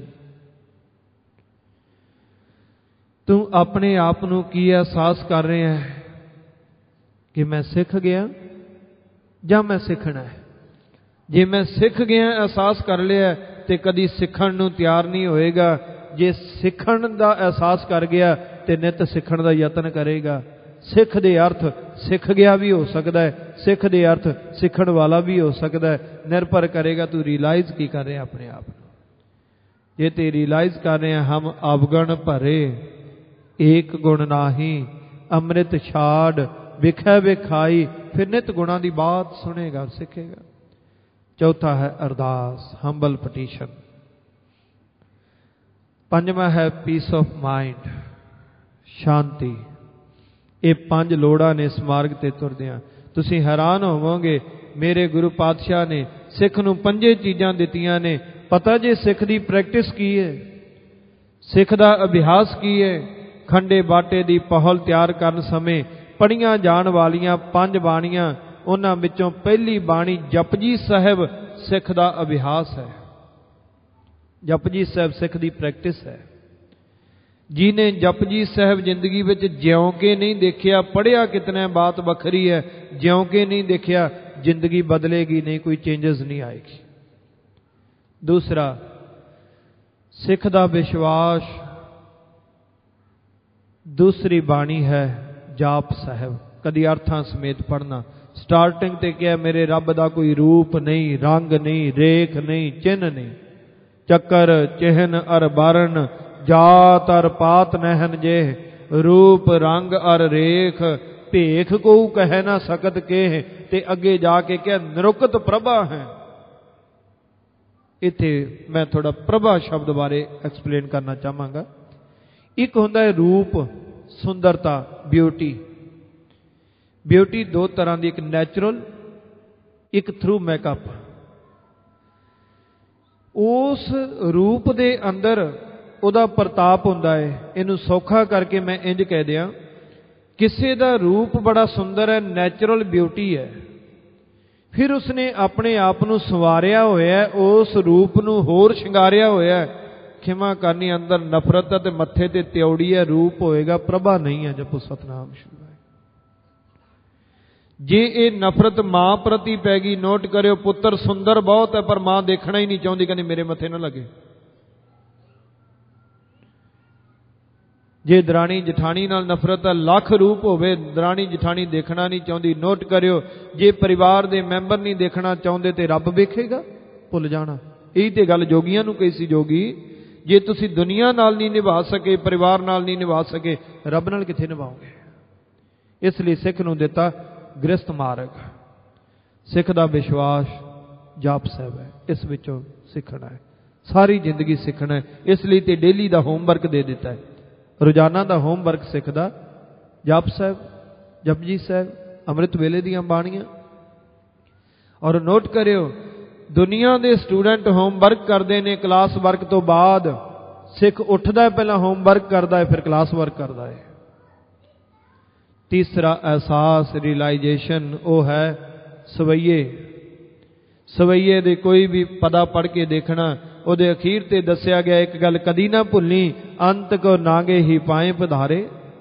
तू अपने आप नू की एहसास कर रहे हैं कि मैं सीख गया या मैं सीखना है? जे मैं सीख गया एहसास कर लिया तो कदी सीखण नू तैयार नहीं होएगा। जे सीखण दा एहसास कर गया तो नित सीखण दा यतन करेगा। सिख दे अर्थ सीख गया भी हो सकता है, सिख दे अर्थ सीखण वाला भी हो सकता है। निर्भर करेगा तू रियलाइज की कर रहे हैं अपने आप को। जे ते रियलाइज कर रहे हैं हम अवगुण भरे, एक गुण नाही, अमृत छाड़, विखै विखाई, फिर नित गुणा की बात सुनेगा, सीखेगा। चौथा है अरदास, हंबल पटीशन। पंजवा है पीस ऑफ माइंड, शांति। ये पांच लोड़ा ने इस मार्ग ते तुरदियां। तुसीं हैरान होवोगे मेरे गुरु पातशाह ने सिख नूं पंजे चीज़ां दित्तियां ने। पता जे सिख दी प्रैक्टिस की है, सिख दा अभ्यास की है। खंडे बाटे दी पहल तैयार करन समय पढ़ियां जाण वालियां पंज बाणियां, उन्हां विचों पहली बाणी जपजी साहिब सिख दा अभ्यास है। जपजी साहिब सिख दी प्रैक्टिस है। जिन्हें जपजी साहिब जिंदगी विच ज्यों के नहीं देखिया, पढ़िया कितना बात वखरी है, ज्यों के नहीं देखिया जिंदगी बदलेगी नहीं, कोई चेंजेस नहीं आएगी। दूसरा सिख दा विश्वास। दूसरी बाणी है जाप साहिब, कदी अर्थां समेत पढ़ना। स्टार्टिंग ते क्या, मेरे रब दा कोई रूप नहीं, रंग नहीं, रेख नहीं, चिन्ह नहीं, चक्कर चिन्ह अर बारन, जात अर पात नहन जे, रूप रंग अर रेख, भेख को कह ना सकत के, ते अगे जाके क्या निरुक्त प्रभा है। इत्थे मैं थोड़ा प्रभा शब्द बारे एक्सप्लेन करना चाहांगा। एक होंदा है रूप, सुंदरता, ब्यूटी। ब्यूटी दो तरह की, एक नैचुरल, एक थ्रू मेकअप। उस रूप दे अंदर उदा प्रताप हुंदा है। इनू सौखा करके मैं इंज कह दिया, किसी दा रूप बड़ा सुंदर है, नैचुरल ब्यूटी है, फिर उसने अपने आप नू संवारिया होया है, उस रूप नू होर शिंगारिया होया है। खिमा करनी अंदर नफरत है, मत्थे ते त्योड़ी है, रूप होएगा, प्रभा नहीं है। जपो सतनाम श्री वाहिगुरू। जे ये नफरत मां प्रति पै गई, नोट करियो, पुत्र सुंदर बहुत है पर मां देखना ही नहीं चाहती, कहनी मेरे मत्थे ना लगे। जे दराणी जठानी नाल नफरत है, लख रूप होवे, दराणी जठानी देखना नहीं चाहती, नोट करियो। जे परिवार दे मैंबर नहीं देखना चाहते तो रब वेखेगा? भुल जाना। यही तो गल जोगियां नू कही सी, जोगी जे तुसी दुनिया नाल नहीं निभा सके, परिवार नाल नहीं निभा सके, रब नाल किथे निभाओगे? इसलिए सिख नूं दिता गृहस्थ मार्ग। सिख दा विश्वास जाप साहिब है, इस विचों सीखना है, सारी जिंदगी सीखना है। इसलिए तो डेली का होमवर्क दे दिता है। रोजाना का होमवर्क सिख दा जाप साहिब, जपजी साहिब, अमृत वेले दियां बाणियां। और नोट करियो, दुनिया के स्टूडेंट होमवर्क करते हैं, क्लास वर्क तो बाद सिख उठता है, पहला होमवर्क करता है, फिर क्लास वर्क करता है। तीसरा एहसास रियलाइजेशन वो है सवैये। सवैये दे कोई भी पदा पढ़ के देखना, ਉਹਦੇ अखीर ते दसिया गया एक गल कदी ना भुल्ली, अंत को नागे ही पाए पधारे।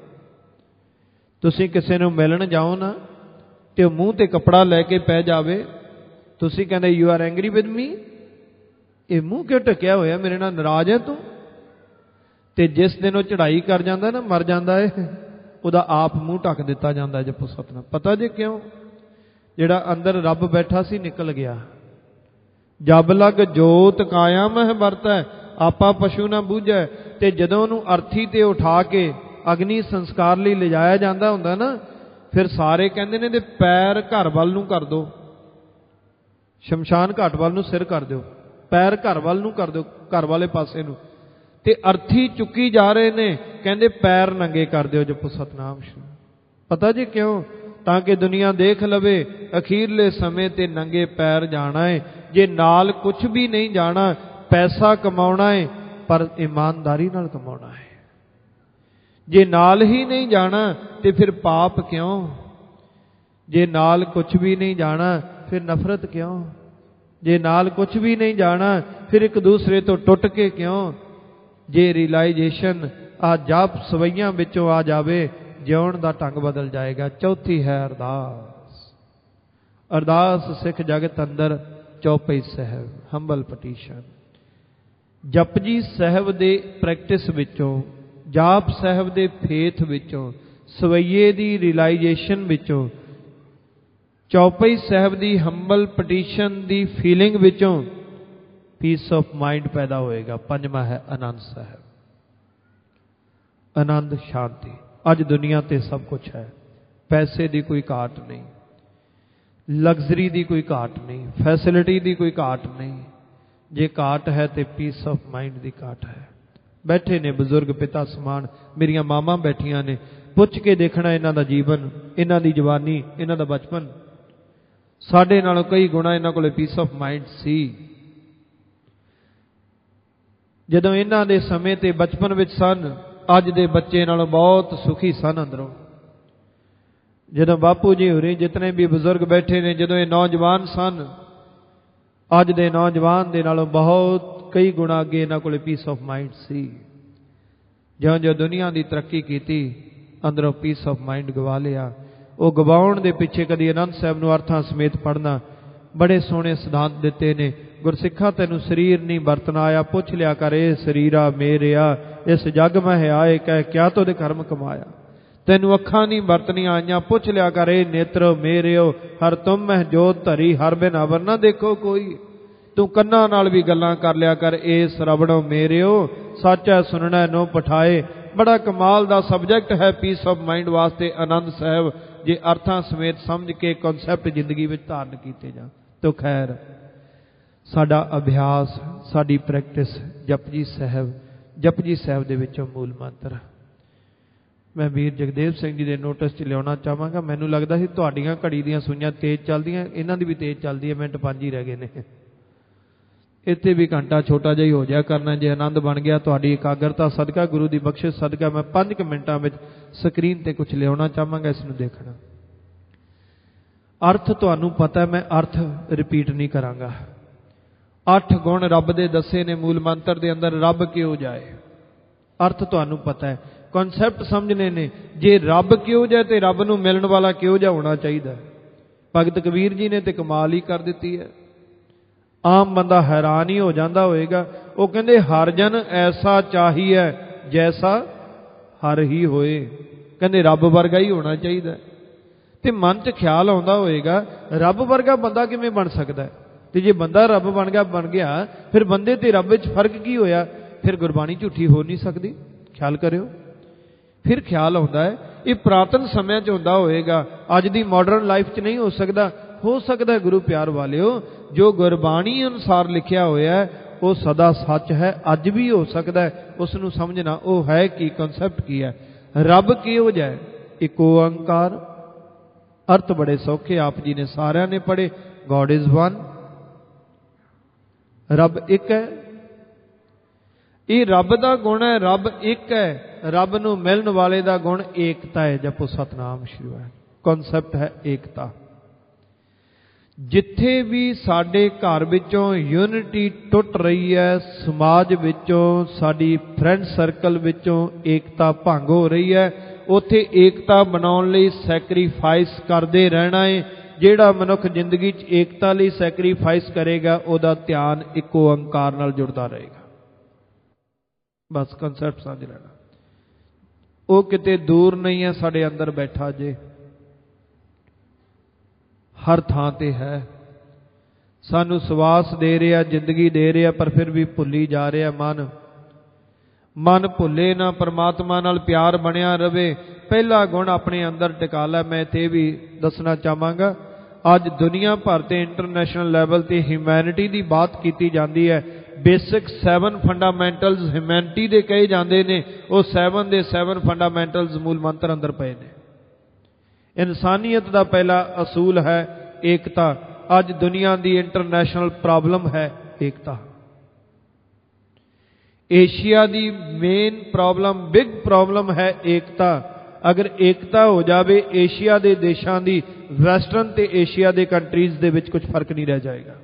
तुसी किसी नूं मिलन जाओ ना ते मूँह ते कपड़ा लैके पै जावे, तुसी कहंदे you are angry with me, ये मूँह क्यों ढकिया होया, मेरे नाल नाराज है तू। ते जिस दिन वो चढ़ाई कर जाता ना, मर जाता है, ਉਹਦਾ आप मूँह ढक दिता जाता है। जपो सतनाम। पता जे क्यों? जिहड़ा अंदर रब बैठा सी निकल गया। जब लग जोत काया मह वरतै, आपा पशु ना बूझै। ते जदों उहनूं अर्थी ते उठा के अग्नि संस्कार लई ले जाया जाता हुंदा ना, फिर सारे कहंदे ने ते पैर घर वल नूं कर दो, शमशान घाट वल नूं सिर कर दिओ, पैर घर वल नूं कर दिओ, घर वाले पासे नूं। ते अर्थी चुकी जा रहे ने, कहंदे पैर नंगे कर दिओ। जपो सतनाम। पता जी क्यों? ताकि दुनिया देख लवे अखीरले समय ते नंगे पैर जाना है। जे नाल कुछ भी नहीं जाना, पैसा कमाउणा है पर ईमानदारी नाल कमाउणा है। जे नाल ही नहीं जाना ते फिर पाप क्यों? जे नाल कुछ भी नहीं जाना फिर नफरत क्यों? जे नाल कुछ भी नहीं जाना फिर एक दूसरे तो टुट के क्यों? जे रियलाइजेशन आ जाप सवैयां विचों आ जावे, जिउण दा ढंग बदल जाएगा। चौथी है अरदास। अरदास सिख जगत अंदर चौपाई साहब, हंबल पटीशन। जपजी साहब दे प्रैक्टिस विचों, जाप साहब दे फेथ विचों, सवैये दी रियलाइजेशन विचों, चौपाई साहब दी हंबल पटीशन दी फीलिंग विचों पीस ऑफ माइंड पैदा होएगा। पंजवा है आनंद साहब, आनंद शांति। अज दुनिया ते सब कुछ है, पैसे की कोई घाट नहीं, लग्जरी की कोई घाट नहीं, फैसिलिटी की कोई घाट नहीं। जे घाट है तो पीस ऑफ माइंड की घाट है। बैठे ने बजुर्ग पिता समान, मेरिया मामा बैठिया ने, पुछ के देखना इन्हां दा जीवन, इन्हां दी जवानी, इन्हां दा बचपन, साडे नालों कई गुणा इन्हां कोले पीस ऑफ माइंड सी। जदों इन्हां दे समय ते बचपन विच सन, अज दे बच्चे नालों बहुत सुखी सन अंदरों। जदों बापू जी होरी जितने भी बुजुर्ग बैठे ने, जदों ये नौजवान सन, अज दे नौजवान दे नालों बहुत कई गुणा अगे इन्हां कोले पीस ऑफ माइंड सी। ज्यों ज्यों दुनिया की तरक्की की, अंदरों पीस ऑफ माइंड गवा लिया। वो गवाउण दे पिछे कदी आनंद साहब नूं अर्थां समेत पढ़ना, बड़े सोहणे सिद्धांत दिते ने। गुरसिखा तैनूं शरीर नहीं बरतना आया, पुछ लिया कर ए शरीरा मेरिया, इस जग में आए कह क्या तो दे कर्म कमाया। तैनूं अखां नहीं बरतनियां आईयां, पुछ लिया कर ए नेत्र मेरियो, हर तुम मह जोत धरी, हर बिन अवर ना देखो कोई। तू कन्नां नाल भी गल्लां कर लिया कर, ए सरवणो मेरियो, सच है सुनना नो पठाए। बड़ा कमाल दा सबजैक्ट है पीस ऑफ माइंड वास्ते आनंद साहब, जे अर्थां समेत समझ के कॉन्सैप्ट जिंदगी में धारण कीते जाण। तो खैर साडा अभ्यास, साडी प्रैक्टिस जपजी साहब, जपजी साहब दे विचों मूल मंत्र मैं वीर जगदेव सिंह जी के नोटिस च लियाना चाहांगा। मैनूं लगदा सी तुहाडीआं घड़ी दीआं सूइयां तेज चलदियां, इन्हां दी भी तेज चलदी है, मिंट पंज ही रह गए ने। इत्थे भी घंटा छोटा जिहा हो जाया करना, जे आनंद बन गया तुहाडी एकाग्रता सदका, गुरु की बख्शिश सदका, मैं पांच क मिनटां विच स्क्रीन ते कुछ लियाना चाहांगा, इसनूं देखना। अर्थ तुहानूं पता है, मैं अर्थ रिपीट नहीं करांगा। अठ गुण रब दे दसे ने मूल मंत्र दे अंदर, रब क्यों जाए, अर्थ तुहानूं पता है, कॉन्सैप्ट समझने ने। जे रब क्यों जाए तो रब नूं मिलण वाला क्यों जा होना चाहिए। भगत कबीर जी ने तो कमाल ही कर दी है, आम बंदा हैरान ही हो जाता होएगा। वो कहते हर जन ऐसा चाहिए जैसा हर ही होए, कहते रब वर्गा ही होना चाहिए। तो मन च ख्याल आता होएगा रब वर्गा बंदा किवें बन सकता है, तो जे बंदा रब बन गया बन गया फिर बंदे ते रब विच फर्क की होया, फिर गुरबाणी झूठी हो नहीं सकती। ख्याल करियो। फिर ख्याल आता है ये पुरातन समय च होंदा होएगा, अज दी मॉडर्न लाइफ च नहीं हो सकता। हो सकता है गुरु प्यार वालिओ, जो गुरबाणी अनुसार लिखिया होया है वो सदा सच है, अज भी हो सकता है। उसनूं समझना वो है कि कॉन्सैप्ट की है। रब किहो जाए, एक ओंकार, अर्थ बड़े सौखे आप जी ने सारिਆਂ ने पढ़े। गॉड इज वन, रब एक है, ये रब का गुण है। रब एक है, रब नूं मिलण वाले का गुण एकता है। जपो सतनाम श्री वाहिगुरू। कॉन्सैप्ट है एकता। जिथे भी साडे घर विचों यूनिटी टुट रही है, समाज विचों साडी फ्रेंड सर्कल विचों एकता भंग हो रही है, उत्थे एकता बनाउण लई सैक्रीफाइस करदे रहना है। जिहड़ा मनुख जिंदगी च एकता लई सैक्रीफाइस करेगा, उहदा ध्यान इक ओंकार नाल जुड़दा रहेगा। बस कंसैप्ट समझ लेना, वो किते दूर नहीं है, साडे अंदर बैठा जे, हर थां ते है, सानू सवास दे रहा, जिंदगी दे रहा, पर फिर भी भुली जा रहा मन। मन भुले ना, परमात्मा नाल प्यार बनिया रवे। पहला गुण अपने अंदर टिका लै। मैं इत्थे भी दसना चाहांगा, अज दुनिया भर ते इंटरनेशनल लैवल ते ह्यूमैनिटी की बात की जाती है। बेसिक सैवन फंडामेंटल्स ह्यूमैनिटी दे कहे जाते ने, वो सैवन दे सैवन फंडामेंटल्स मूल मंत्र अंदर पे ने। इंसानियत का पहला असूल है एकता। अज दुनिया की इंटरनेशनल प्रॉब्लम है एकता। एशिया की मेन प्रॉब्लम, बिग प्रॉब्लम है एकता। अगर एकता हो जाए एशिया के देशों की, वैसटर्न ते एशिया के कंट्रीज़ दे विच कुछ फर्क नहीं रह जाएगा।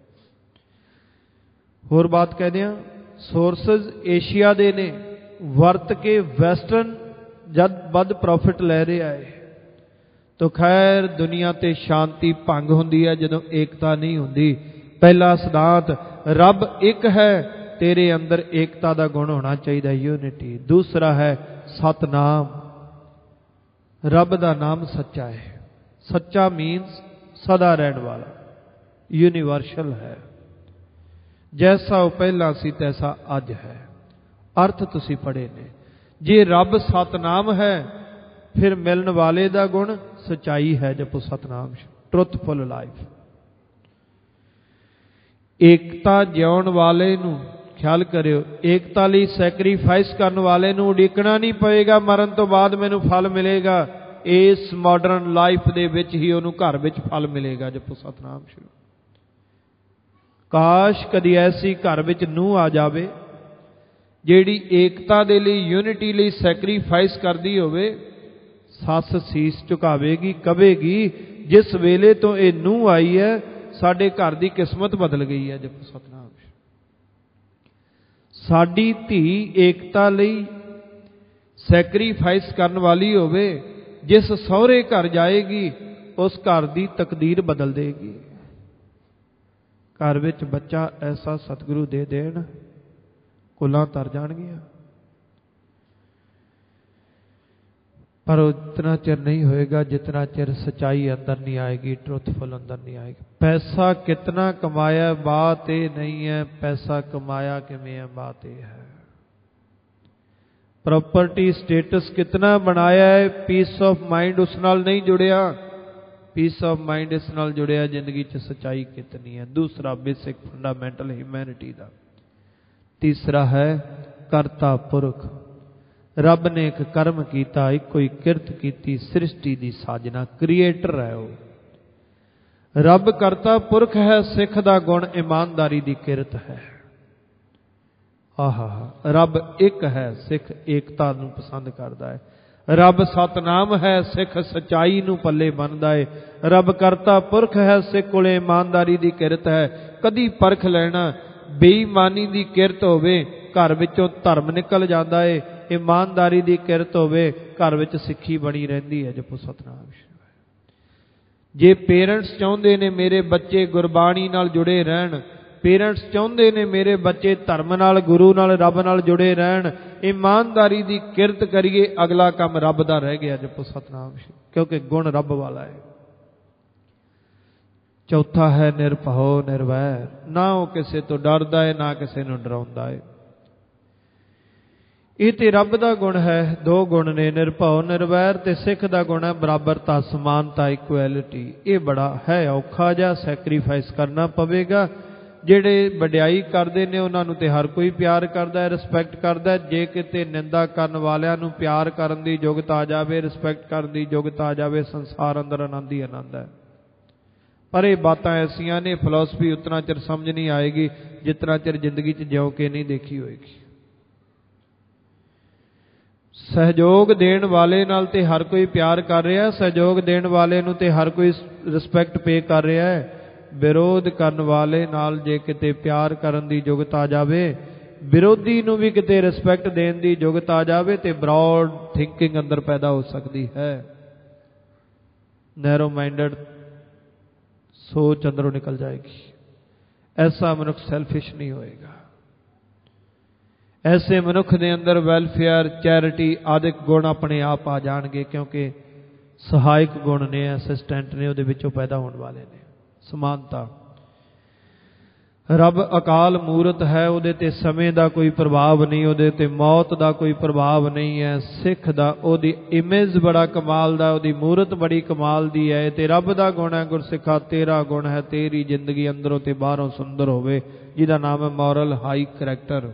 होर बात कहते हैं, सोर्सेज एशिया दे ने, वरत के वैसटर्न जब वध प्रॉफिट ले रहा है, तो खैर दुनिया ते शांति भंग होंदी है जदों एकता नहीं होंदी। पहला सिद्धांत रब एक है, तेरे अंदर एकता का गुण होना चाहिए, यूनिटी। दूसरा है सतनाम, रब का नाम सच्चा है। सच्चा मीन्स सदा रहने वाला, यूनिवर्सल है। जैसा वो पहला सी तैसा अज है। अर्थ तुसी पढ़े ने। जे रब सतनाम है, फिर मिलने वाले का गुण सच्चाई है। जपो सतनाम, ट्रुथफुल लाइफ। एकता जिउण वाले नूं ख्याल करियो, एकता लई सैक्रीफाइस करने वाले नूं उड़ीकना नहीं पएगा मरण तो बाद मैनूं फल मिलेगा। इस मॉडर्न लाइफ दे विच ही उहनूं घर विच फल मिलेगा। जपो सतनाम श्री। काश कदी ऐसी घर विच नूंह आ जावे जिहड़ी एकता दे लई, यूनिटी लई सैक्रीफाइस करदी होवे। सस सीस झुकावेगी, कवेगी जिस वेले तो ये नूंह आई है, साडे घर की किस्मत बदल गई है। जपो सतनाम। साडी धी एकता लई सैक्रीफाइस करने वाली होवे, जिस सहुरे घर जाएगी उस घर की तकदीर बदल देगी। घर विच बच्चा ऐसा सतगुरु दे देण, कुलां तर जाणगियां। पर उतना चिर नहीं होएगा जितना चिर सच्चाई अंदर नहीं आएगी, ट्रुथफुल अंदर नहीं आएगी। पैसा कितना कमाया बात ये नहीं है, पैसा कमाया किवें है बात यह है। प्रॉपर्टी स्टेटस कितना बनाया है, पीस ऑफ माइंड उस नाल नहीं जुड़िया। पीस ऑफ माइंड इस नाल जुड़िया जिंदगी च सच्चाई कितनी है। दूसरा बेसिक फंडामेंटल ह्यूमैनिटी का। तीसरा है करता पुरख। रब ने एक कर्म किया, एक कोई किरत की, सृष्टि की साजना, क्रिएटर है वो। रब करता पुरख है, सिख का गुण ईमानदारी की किरत है। आहा, रब एक है, सिख एकता नूं पसंद करता है। रब सतनाम है, सिख सच्चाई नूं पल्ले बनदा है। रब करता पुरख है, सिख कोले ईमानदारी की किरत है। कदी परख लेना, बेईमानी की किरत होवे घर विचों धर्म निकल जाता है, ईमानदारी की किरत होवे घर विच सिक्खी बनी रहिंदी है। जपो सतनाम। जे पेरेंट्स चाहुंदे ने मेरे बच्चे गुरबाणी नाल जुड़े रहन, पेरेंट्स चाहुंदे ने मेरे बच्चे धर्म नाल, गुरु नाल, रब नाल जुड़े रहन, ईमानदारी की किरत करिए, अगला काम रब दा रह गया। जपो सतनाम, क्योंकि गुण रब वाला है। चौथा है निरभव निर्वैर। ना वो किसी तो डरदा है, ना किसी नूं डराउंदा है। ये तो रब का गुण है। दो गुण ने, निरभव निर्वैर, ते सिख का गुण है बराबरता, समानता, इक्वैलिटी। ये बड़ा है औखा जा, सैक्रीफाइस करना पवेगा। जिहड़े वडियाई करते हैं उन्होंने तो हर कोई प्यार करता है, रिस्पैक्ट करता है। जे किते निंदा करने वालियां नूं प्यार करन दी जुगत आ जाए, रिस्पैक्ट करन दी जुगत आ जाए, संसार अंदर आनंद ही आनंद है। पर ये बातें ऐसियां ने, फिलोसफी उतना चिर समझ नहीं आएगी जितना चिर जिंदगी च जिਉ के नहीं देखी होएगी। सहयोग देण वाले नाल ते हर कोई प्यार कर रहा है, सहयोग देण वाले नूं ते हर कोई रिस्पैक्ट पे कर रहा है। विरोध करन वाले नाल जे किते प्यार करन दी जुगत आ जावे, विरोधी नूं भी किते रिस्पैक्ट देण दी जुगत आ जावे ते ब्रॉड थिंकिंग अंदर पैदा हो सकती है। नैरो माइंडेड सोच अंदरों निकल जाएगी। ऐसा मनुख सैल्फिश नहीं होएगा। ऐसे मनुख दे अंदर वैलफेयर, चैरिटी आदि गुण अपने आप आ जाणगे, क्योंकि सहायक गुण ने, असिस्टेंट ने उहदे विचों पैदा होने वाले ने। समानता, रब अकाल मूरत है, उहदे ते समय दा कोई प्रभाव नहीं, उहदे ते मौत दा कोई प्रभाव नहीं है। सिख दा उहदी इमेज बड़ा कमाल दा, उहदी मूरत बड़ी कमाल दी है। ते रब दा गुण है गुरसिखा तेरा गुण है, तेरी जिंदगी अंदरों ते बाहरों सुंदर होवे, जिहदा नाम है मॉरल हाई करैक्टर।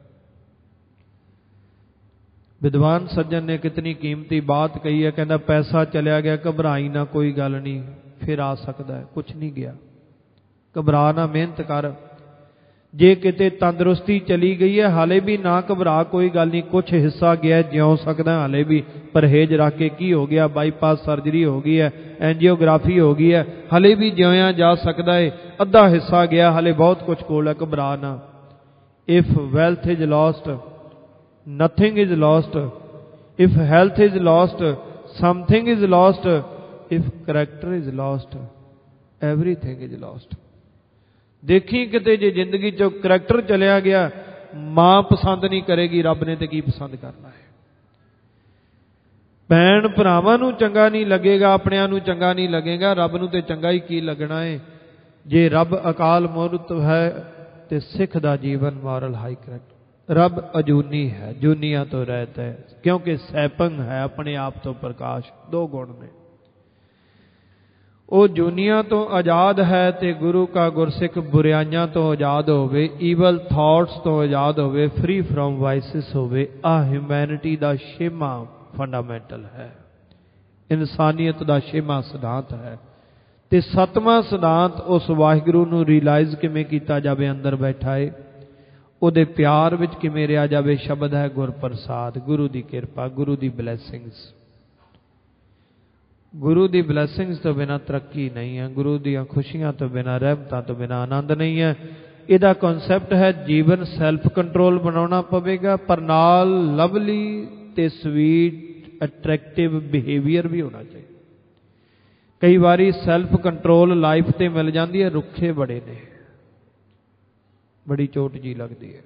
विद्वान सज्जन ने कितनी कीमती बात कही है, कहना पैसा चलिया गया घबराई ना, कोई गल नहीं, फिर आ सकता है, कुछ नहीं गया, घबरा ना, मेहनत कर। जे किते तंदुरुस्ती चली गई है, हाले भी ना घबरा, कोई गल नहीं, कुछ हिस्सा गया, जिउ सकदा हाले भी, परहेज रख के। की हो गया? बाईपास सर्जरी हो गई है, एंजियोग्राफी हो गई है, हाले भी जिउया जा सकता है, अद्धा हिस्सा गया, हाले बहुत कुछ कोल है, घबरा ना। If wealth is lost, nothing is lost. If health is lost, something is lost. If character is lost, everything is lost. देखी किते जे जिंदगी चो करैक्टर चलिया गया, मां पसंद नहीं करेगी, रब ने ते की पसंद करना है। भैन भरावां नूं चंगा नहीं लगेगा, अपनिआं नूं चंगा नहीं लगेगा, रब नूं ते चंगा ही की लगना है। जे रब अकाल मूरत है ते सिख दा जीवन मॉरल हाई करैक्टर। रब अजूनी है, जूनिया तो रहता है, क्योंकि सैपंग है, अपने आप तो प्रकाश, दो गुण ने। वो जूनिया तो आजाद है ते गुरु का गुरसिख बुराइयां तो आजाद होवे, ईवल थॉट्स तो आजाद होवे, फ्री फ्रॉम वाइसिस होवे। आ ह्यूमैनिटी दा छेवां फंडामेंटल है, इंसानियत दा छेवां सिद्धांत है। ते सतवां सिद्धांत उस वाहिगुरू नूं रियलाइज किवें कीता जावे, अंदर बैठा है, उहदे प्यार विच किवें रिहा जावे। शब्द है गुर प्रसाद, गुरु दी किरपा, गुरु दी ब्लैसिंग्स। गुरु दी ब्लैसिंग्स तो बिना तरक्की नहीं है, गुरु दीआं खुशियां तो बिना, रहमतां तो बिना आनंद नहीं है। इहदा कॉन्सैप्ट है जीवन सैल्फ कंट्रोल बनाउणा पवेगा, पर नाल लवली ते स्वीट अट्रैक्टिव बिहेवियर भी होना चाहिए। कई बारी सैल्फ कंट्रोल लाइफ ते मिल जाती है, रुखे बड़े ने, बड़ी चोट जी लगती है।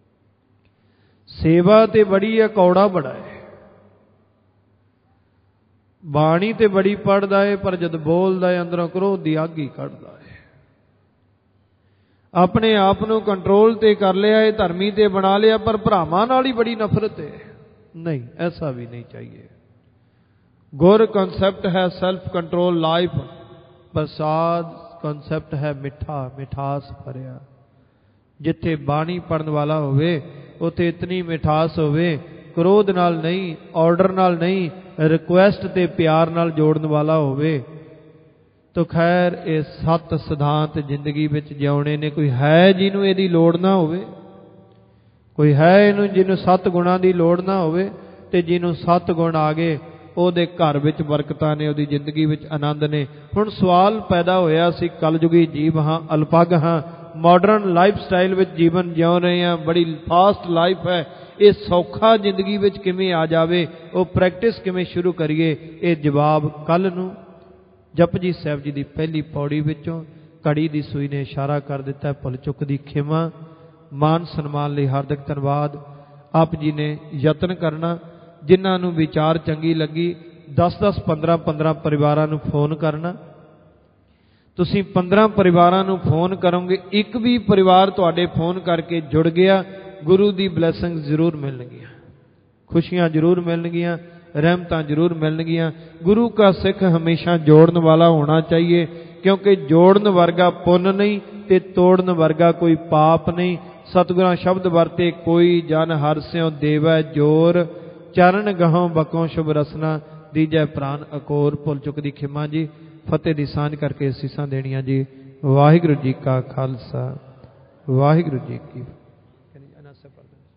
सेवा ते बड़ी है, कौड़ा बड़ा है। बाणी ते बड़ी पढ़दा है, पर जद बोलदा है अंदरों क्रोध दी अग ही कढ़दा है। अपने आप नूं कंट्रोल ते कर लिया है, धर्मी ते बना लिया, पर भरावां नाल ही बड़ी नफरत है। नहीं, ऐसा भी नहीं चाहिए। गुर कॉन्सेप्ट है सेल्फ कंट्रोल लाइफ, प्रसाद कॉन्सेप्ट है मिठा, मिठास भरिया। जिथे बाणी पढ़न वाला होवे उथे इतनी मिठास होवे, क्रोध नाल नहीं, ऑर्डर नाल नहीं, रिक्वेस्ट ते प्यार नाल जोड़न वाला होवे। तो खैर ये सत सिद्धांत जिंदगी विच जिउणे ने। कोई है जिन्हों इहदी लोड़ ना होवे? कोई है इहनूं जिन्हों सत गुणां दी लोड़ ना होवे? ते जिन्हों सत गुण आ गए ਉਹਦੇ घर विच बरकतां ने, ਉਹਦੀ जिंदगी विच आनंद ने। हुण सवाल पैदा होया सी, कलयुगी जीव हाँ, अलपग हाँ, मॉडर्न लाइफ स्टाइल विच जीवन जिउ रहे हैं, बड़ी फास्ट लाइफ है, ये सौखा जिंदगी विच किवें आ जावे, वो प्रैक्टिस किवें शुरू करिए? ये जवाब कल नूं जपजी साहिब जी की पहली पौड़ी विचों घड़ी की सूई ने इशारा कर दिता है। भुल चुक दी खिमा, मान सन्मान लई हार्दिक धन्नवाद। आप जी ने यतन करना, जिन्हां नूं विचार चंगी लगी दस दस पंद्रह पंद्रह परिवारां नूं फोन करना। तुसीं पंद्रह परिवारां नूं फोन करोगे, एक भी परिवार तुहाडे फोन करके जुड़ गया, गुरु दी ब्लैसिंग जरूर मिलणगियां, खुशियां जरूर मिलणगियां, रहमतां जरूर मिलणगियां। गुरु का सिख हमेशा जोड़न वाला होना चाहिए, क्योंकि जोड़न वर्गा पुण्य नहीं ते तोड़न वर्गा कोई पाप नहीं। सतगुरां शब्द वरते, कोई जन हर स्यों देवै जोर, चरण गहों बकों शुभ रसना, दीजै प्राण अकोर। भुल चुक दी खिमा जी, फतेह दी सांझ करके सीसां देणियां जी। वाहिगुरू जी का खालसा, ਵਾਹਿਗੁਰੂ ਜੀ ਕੀ।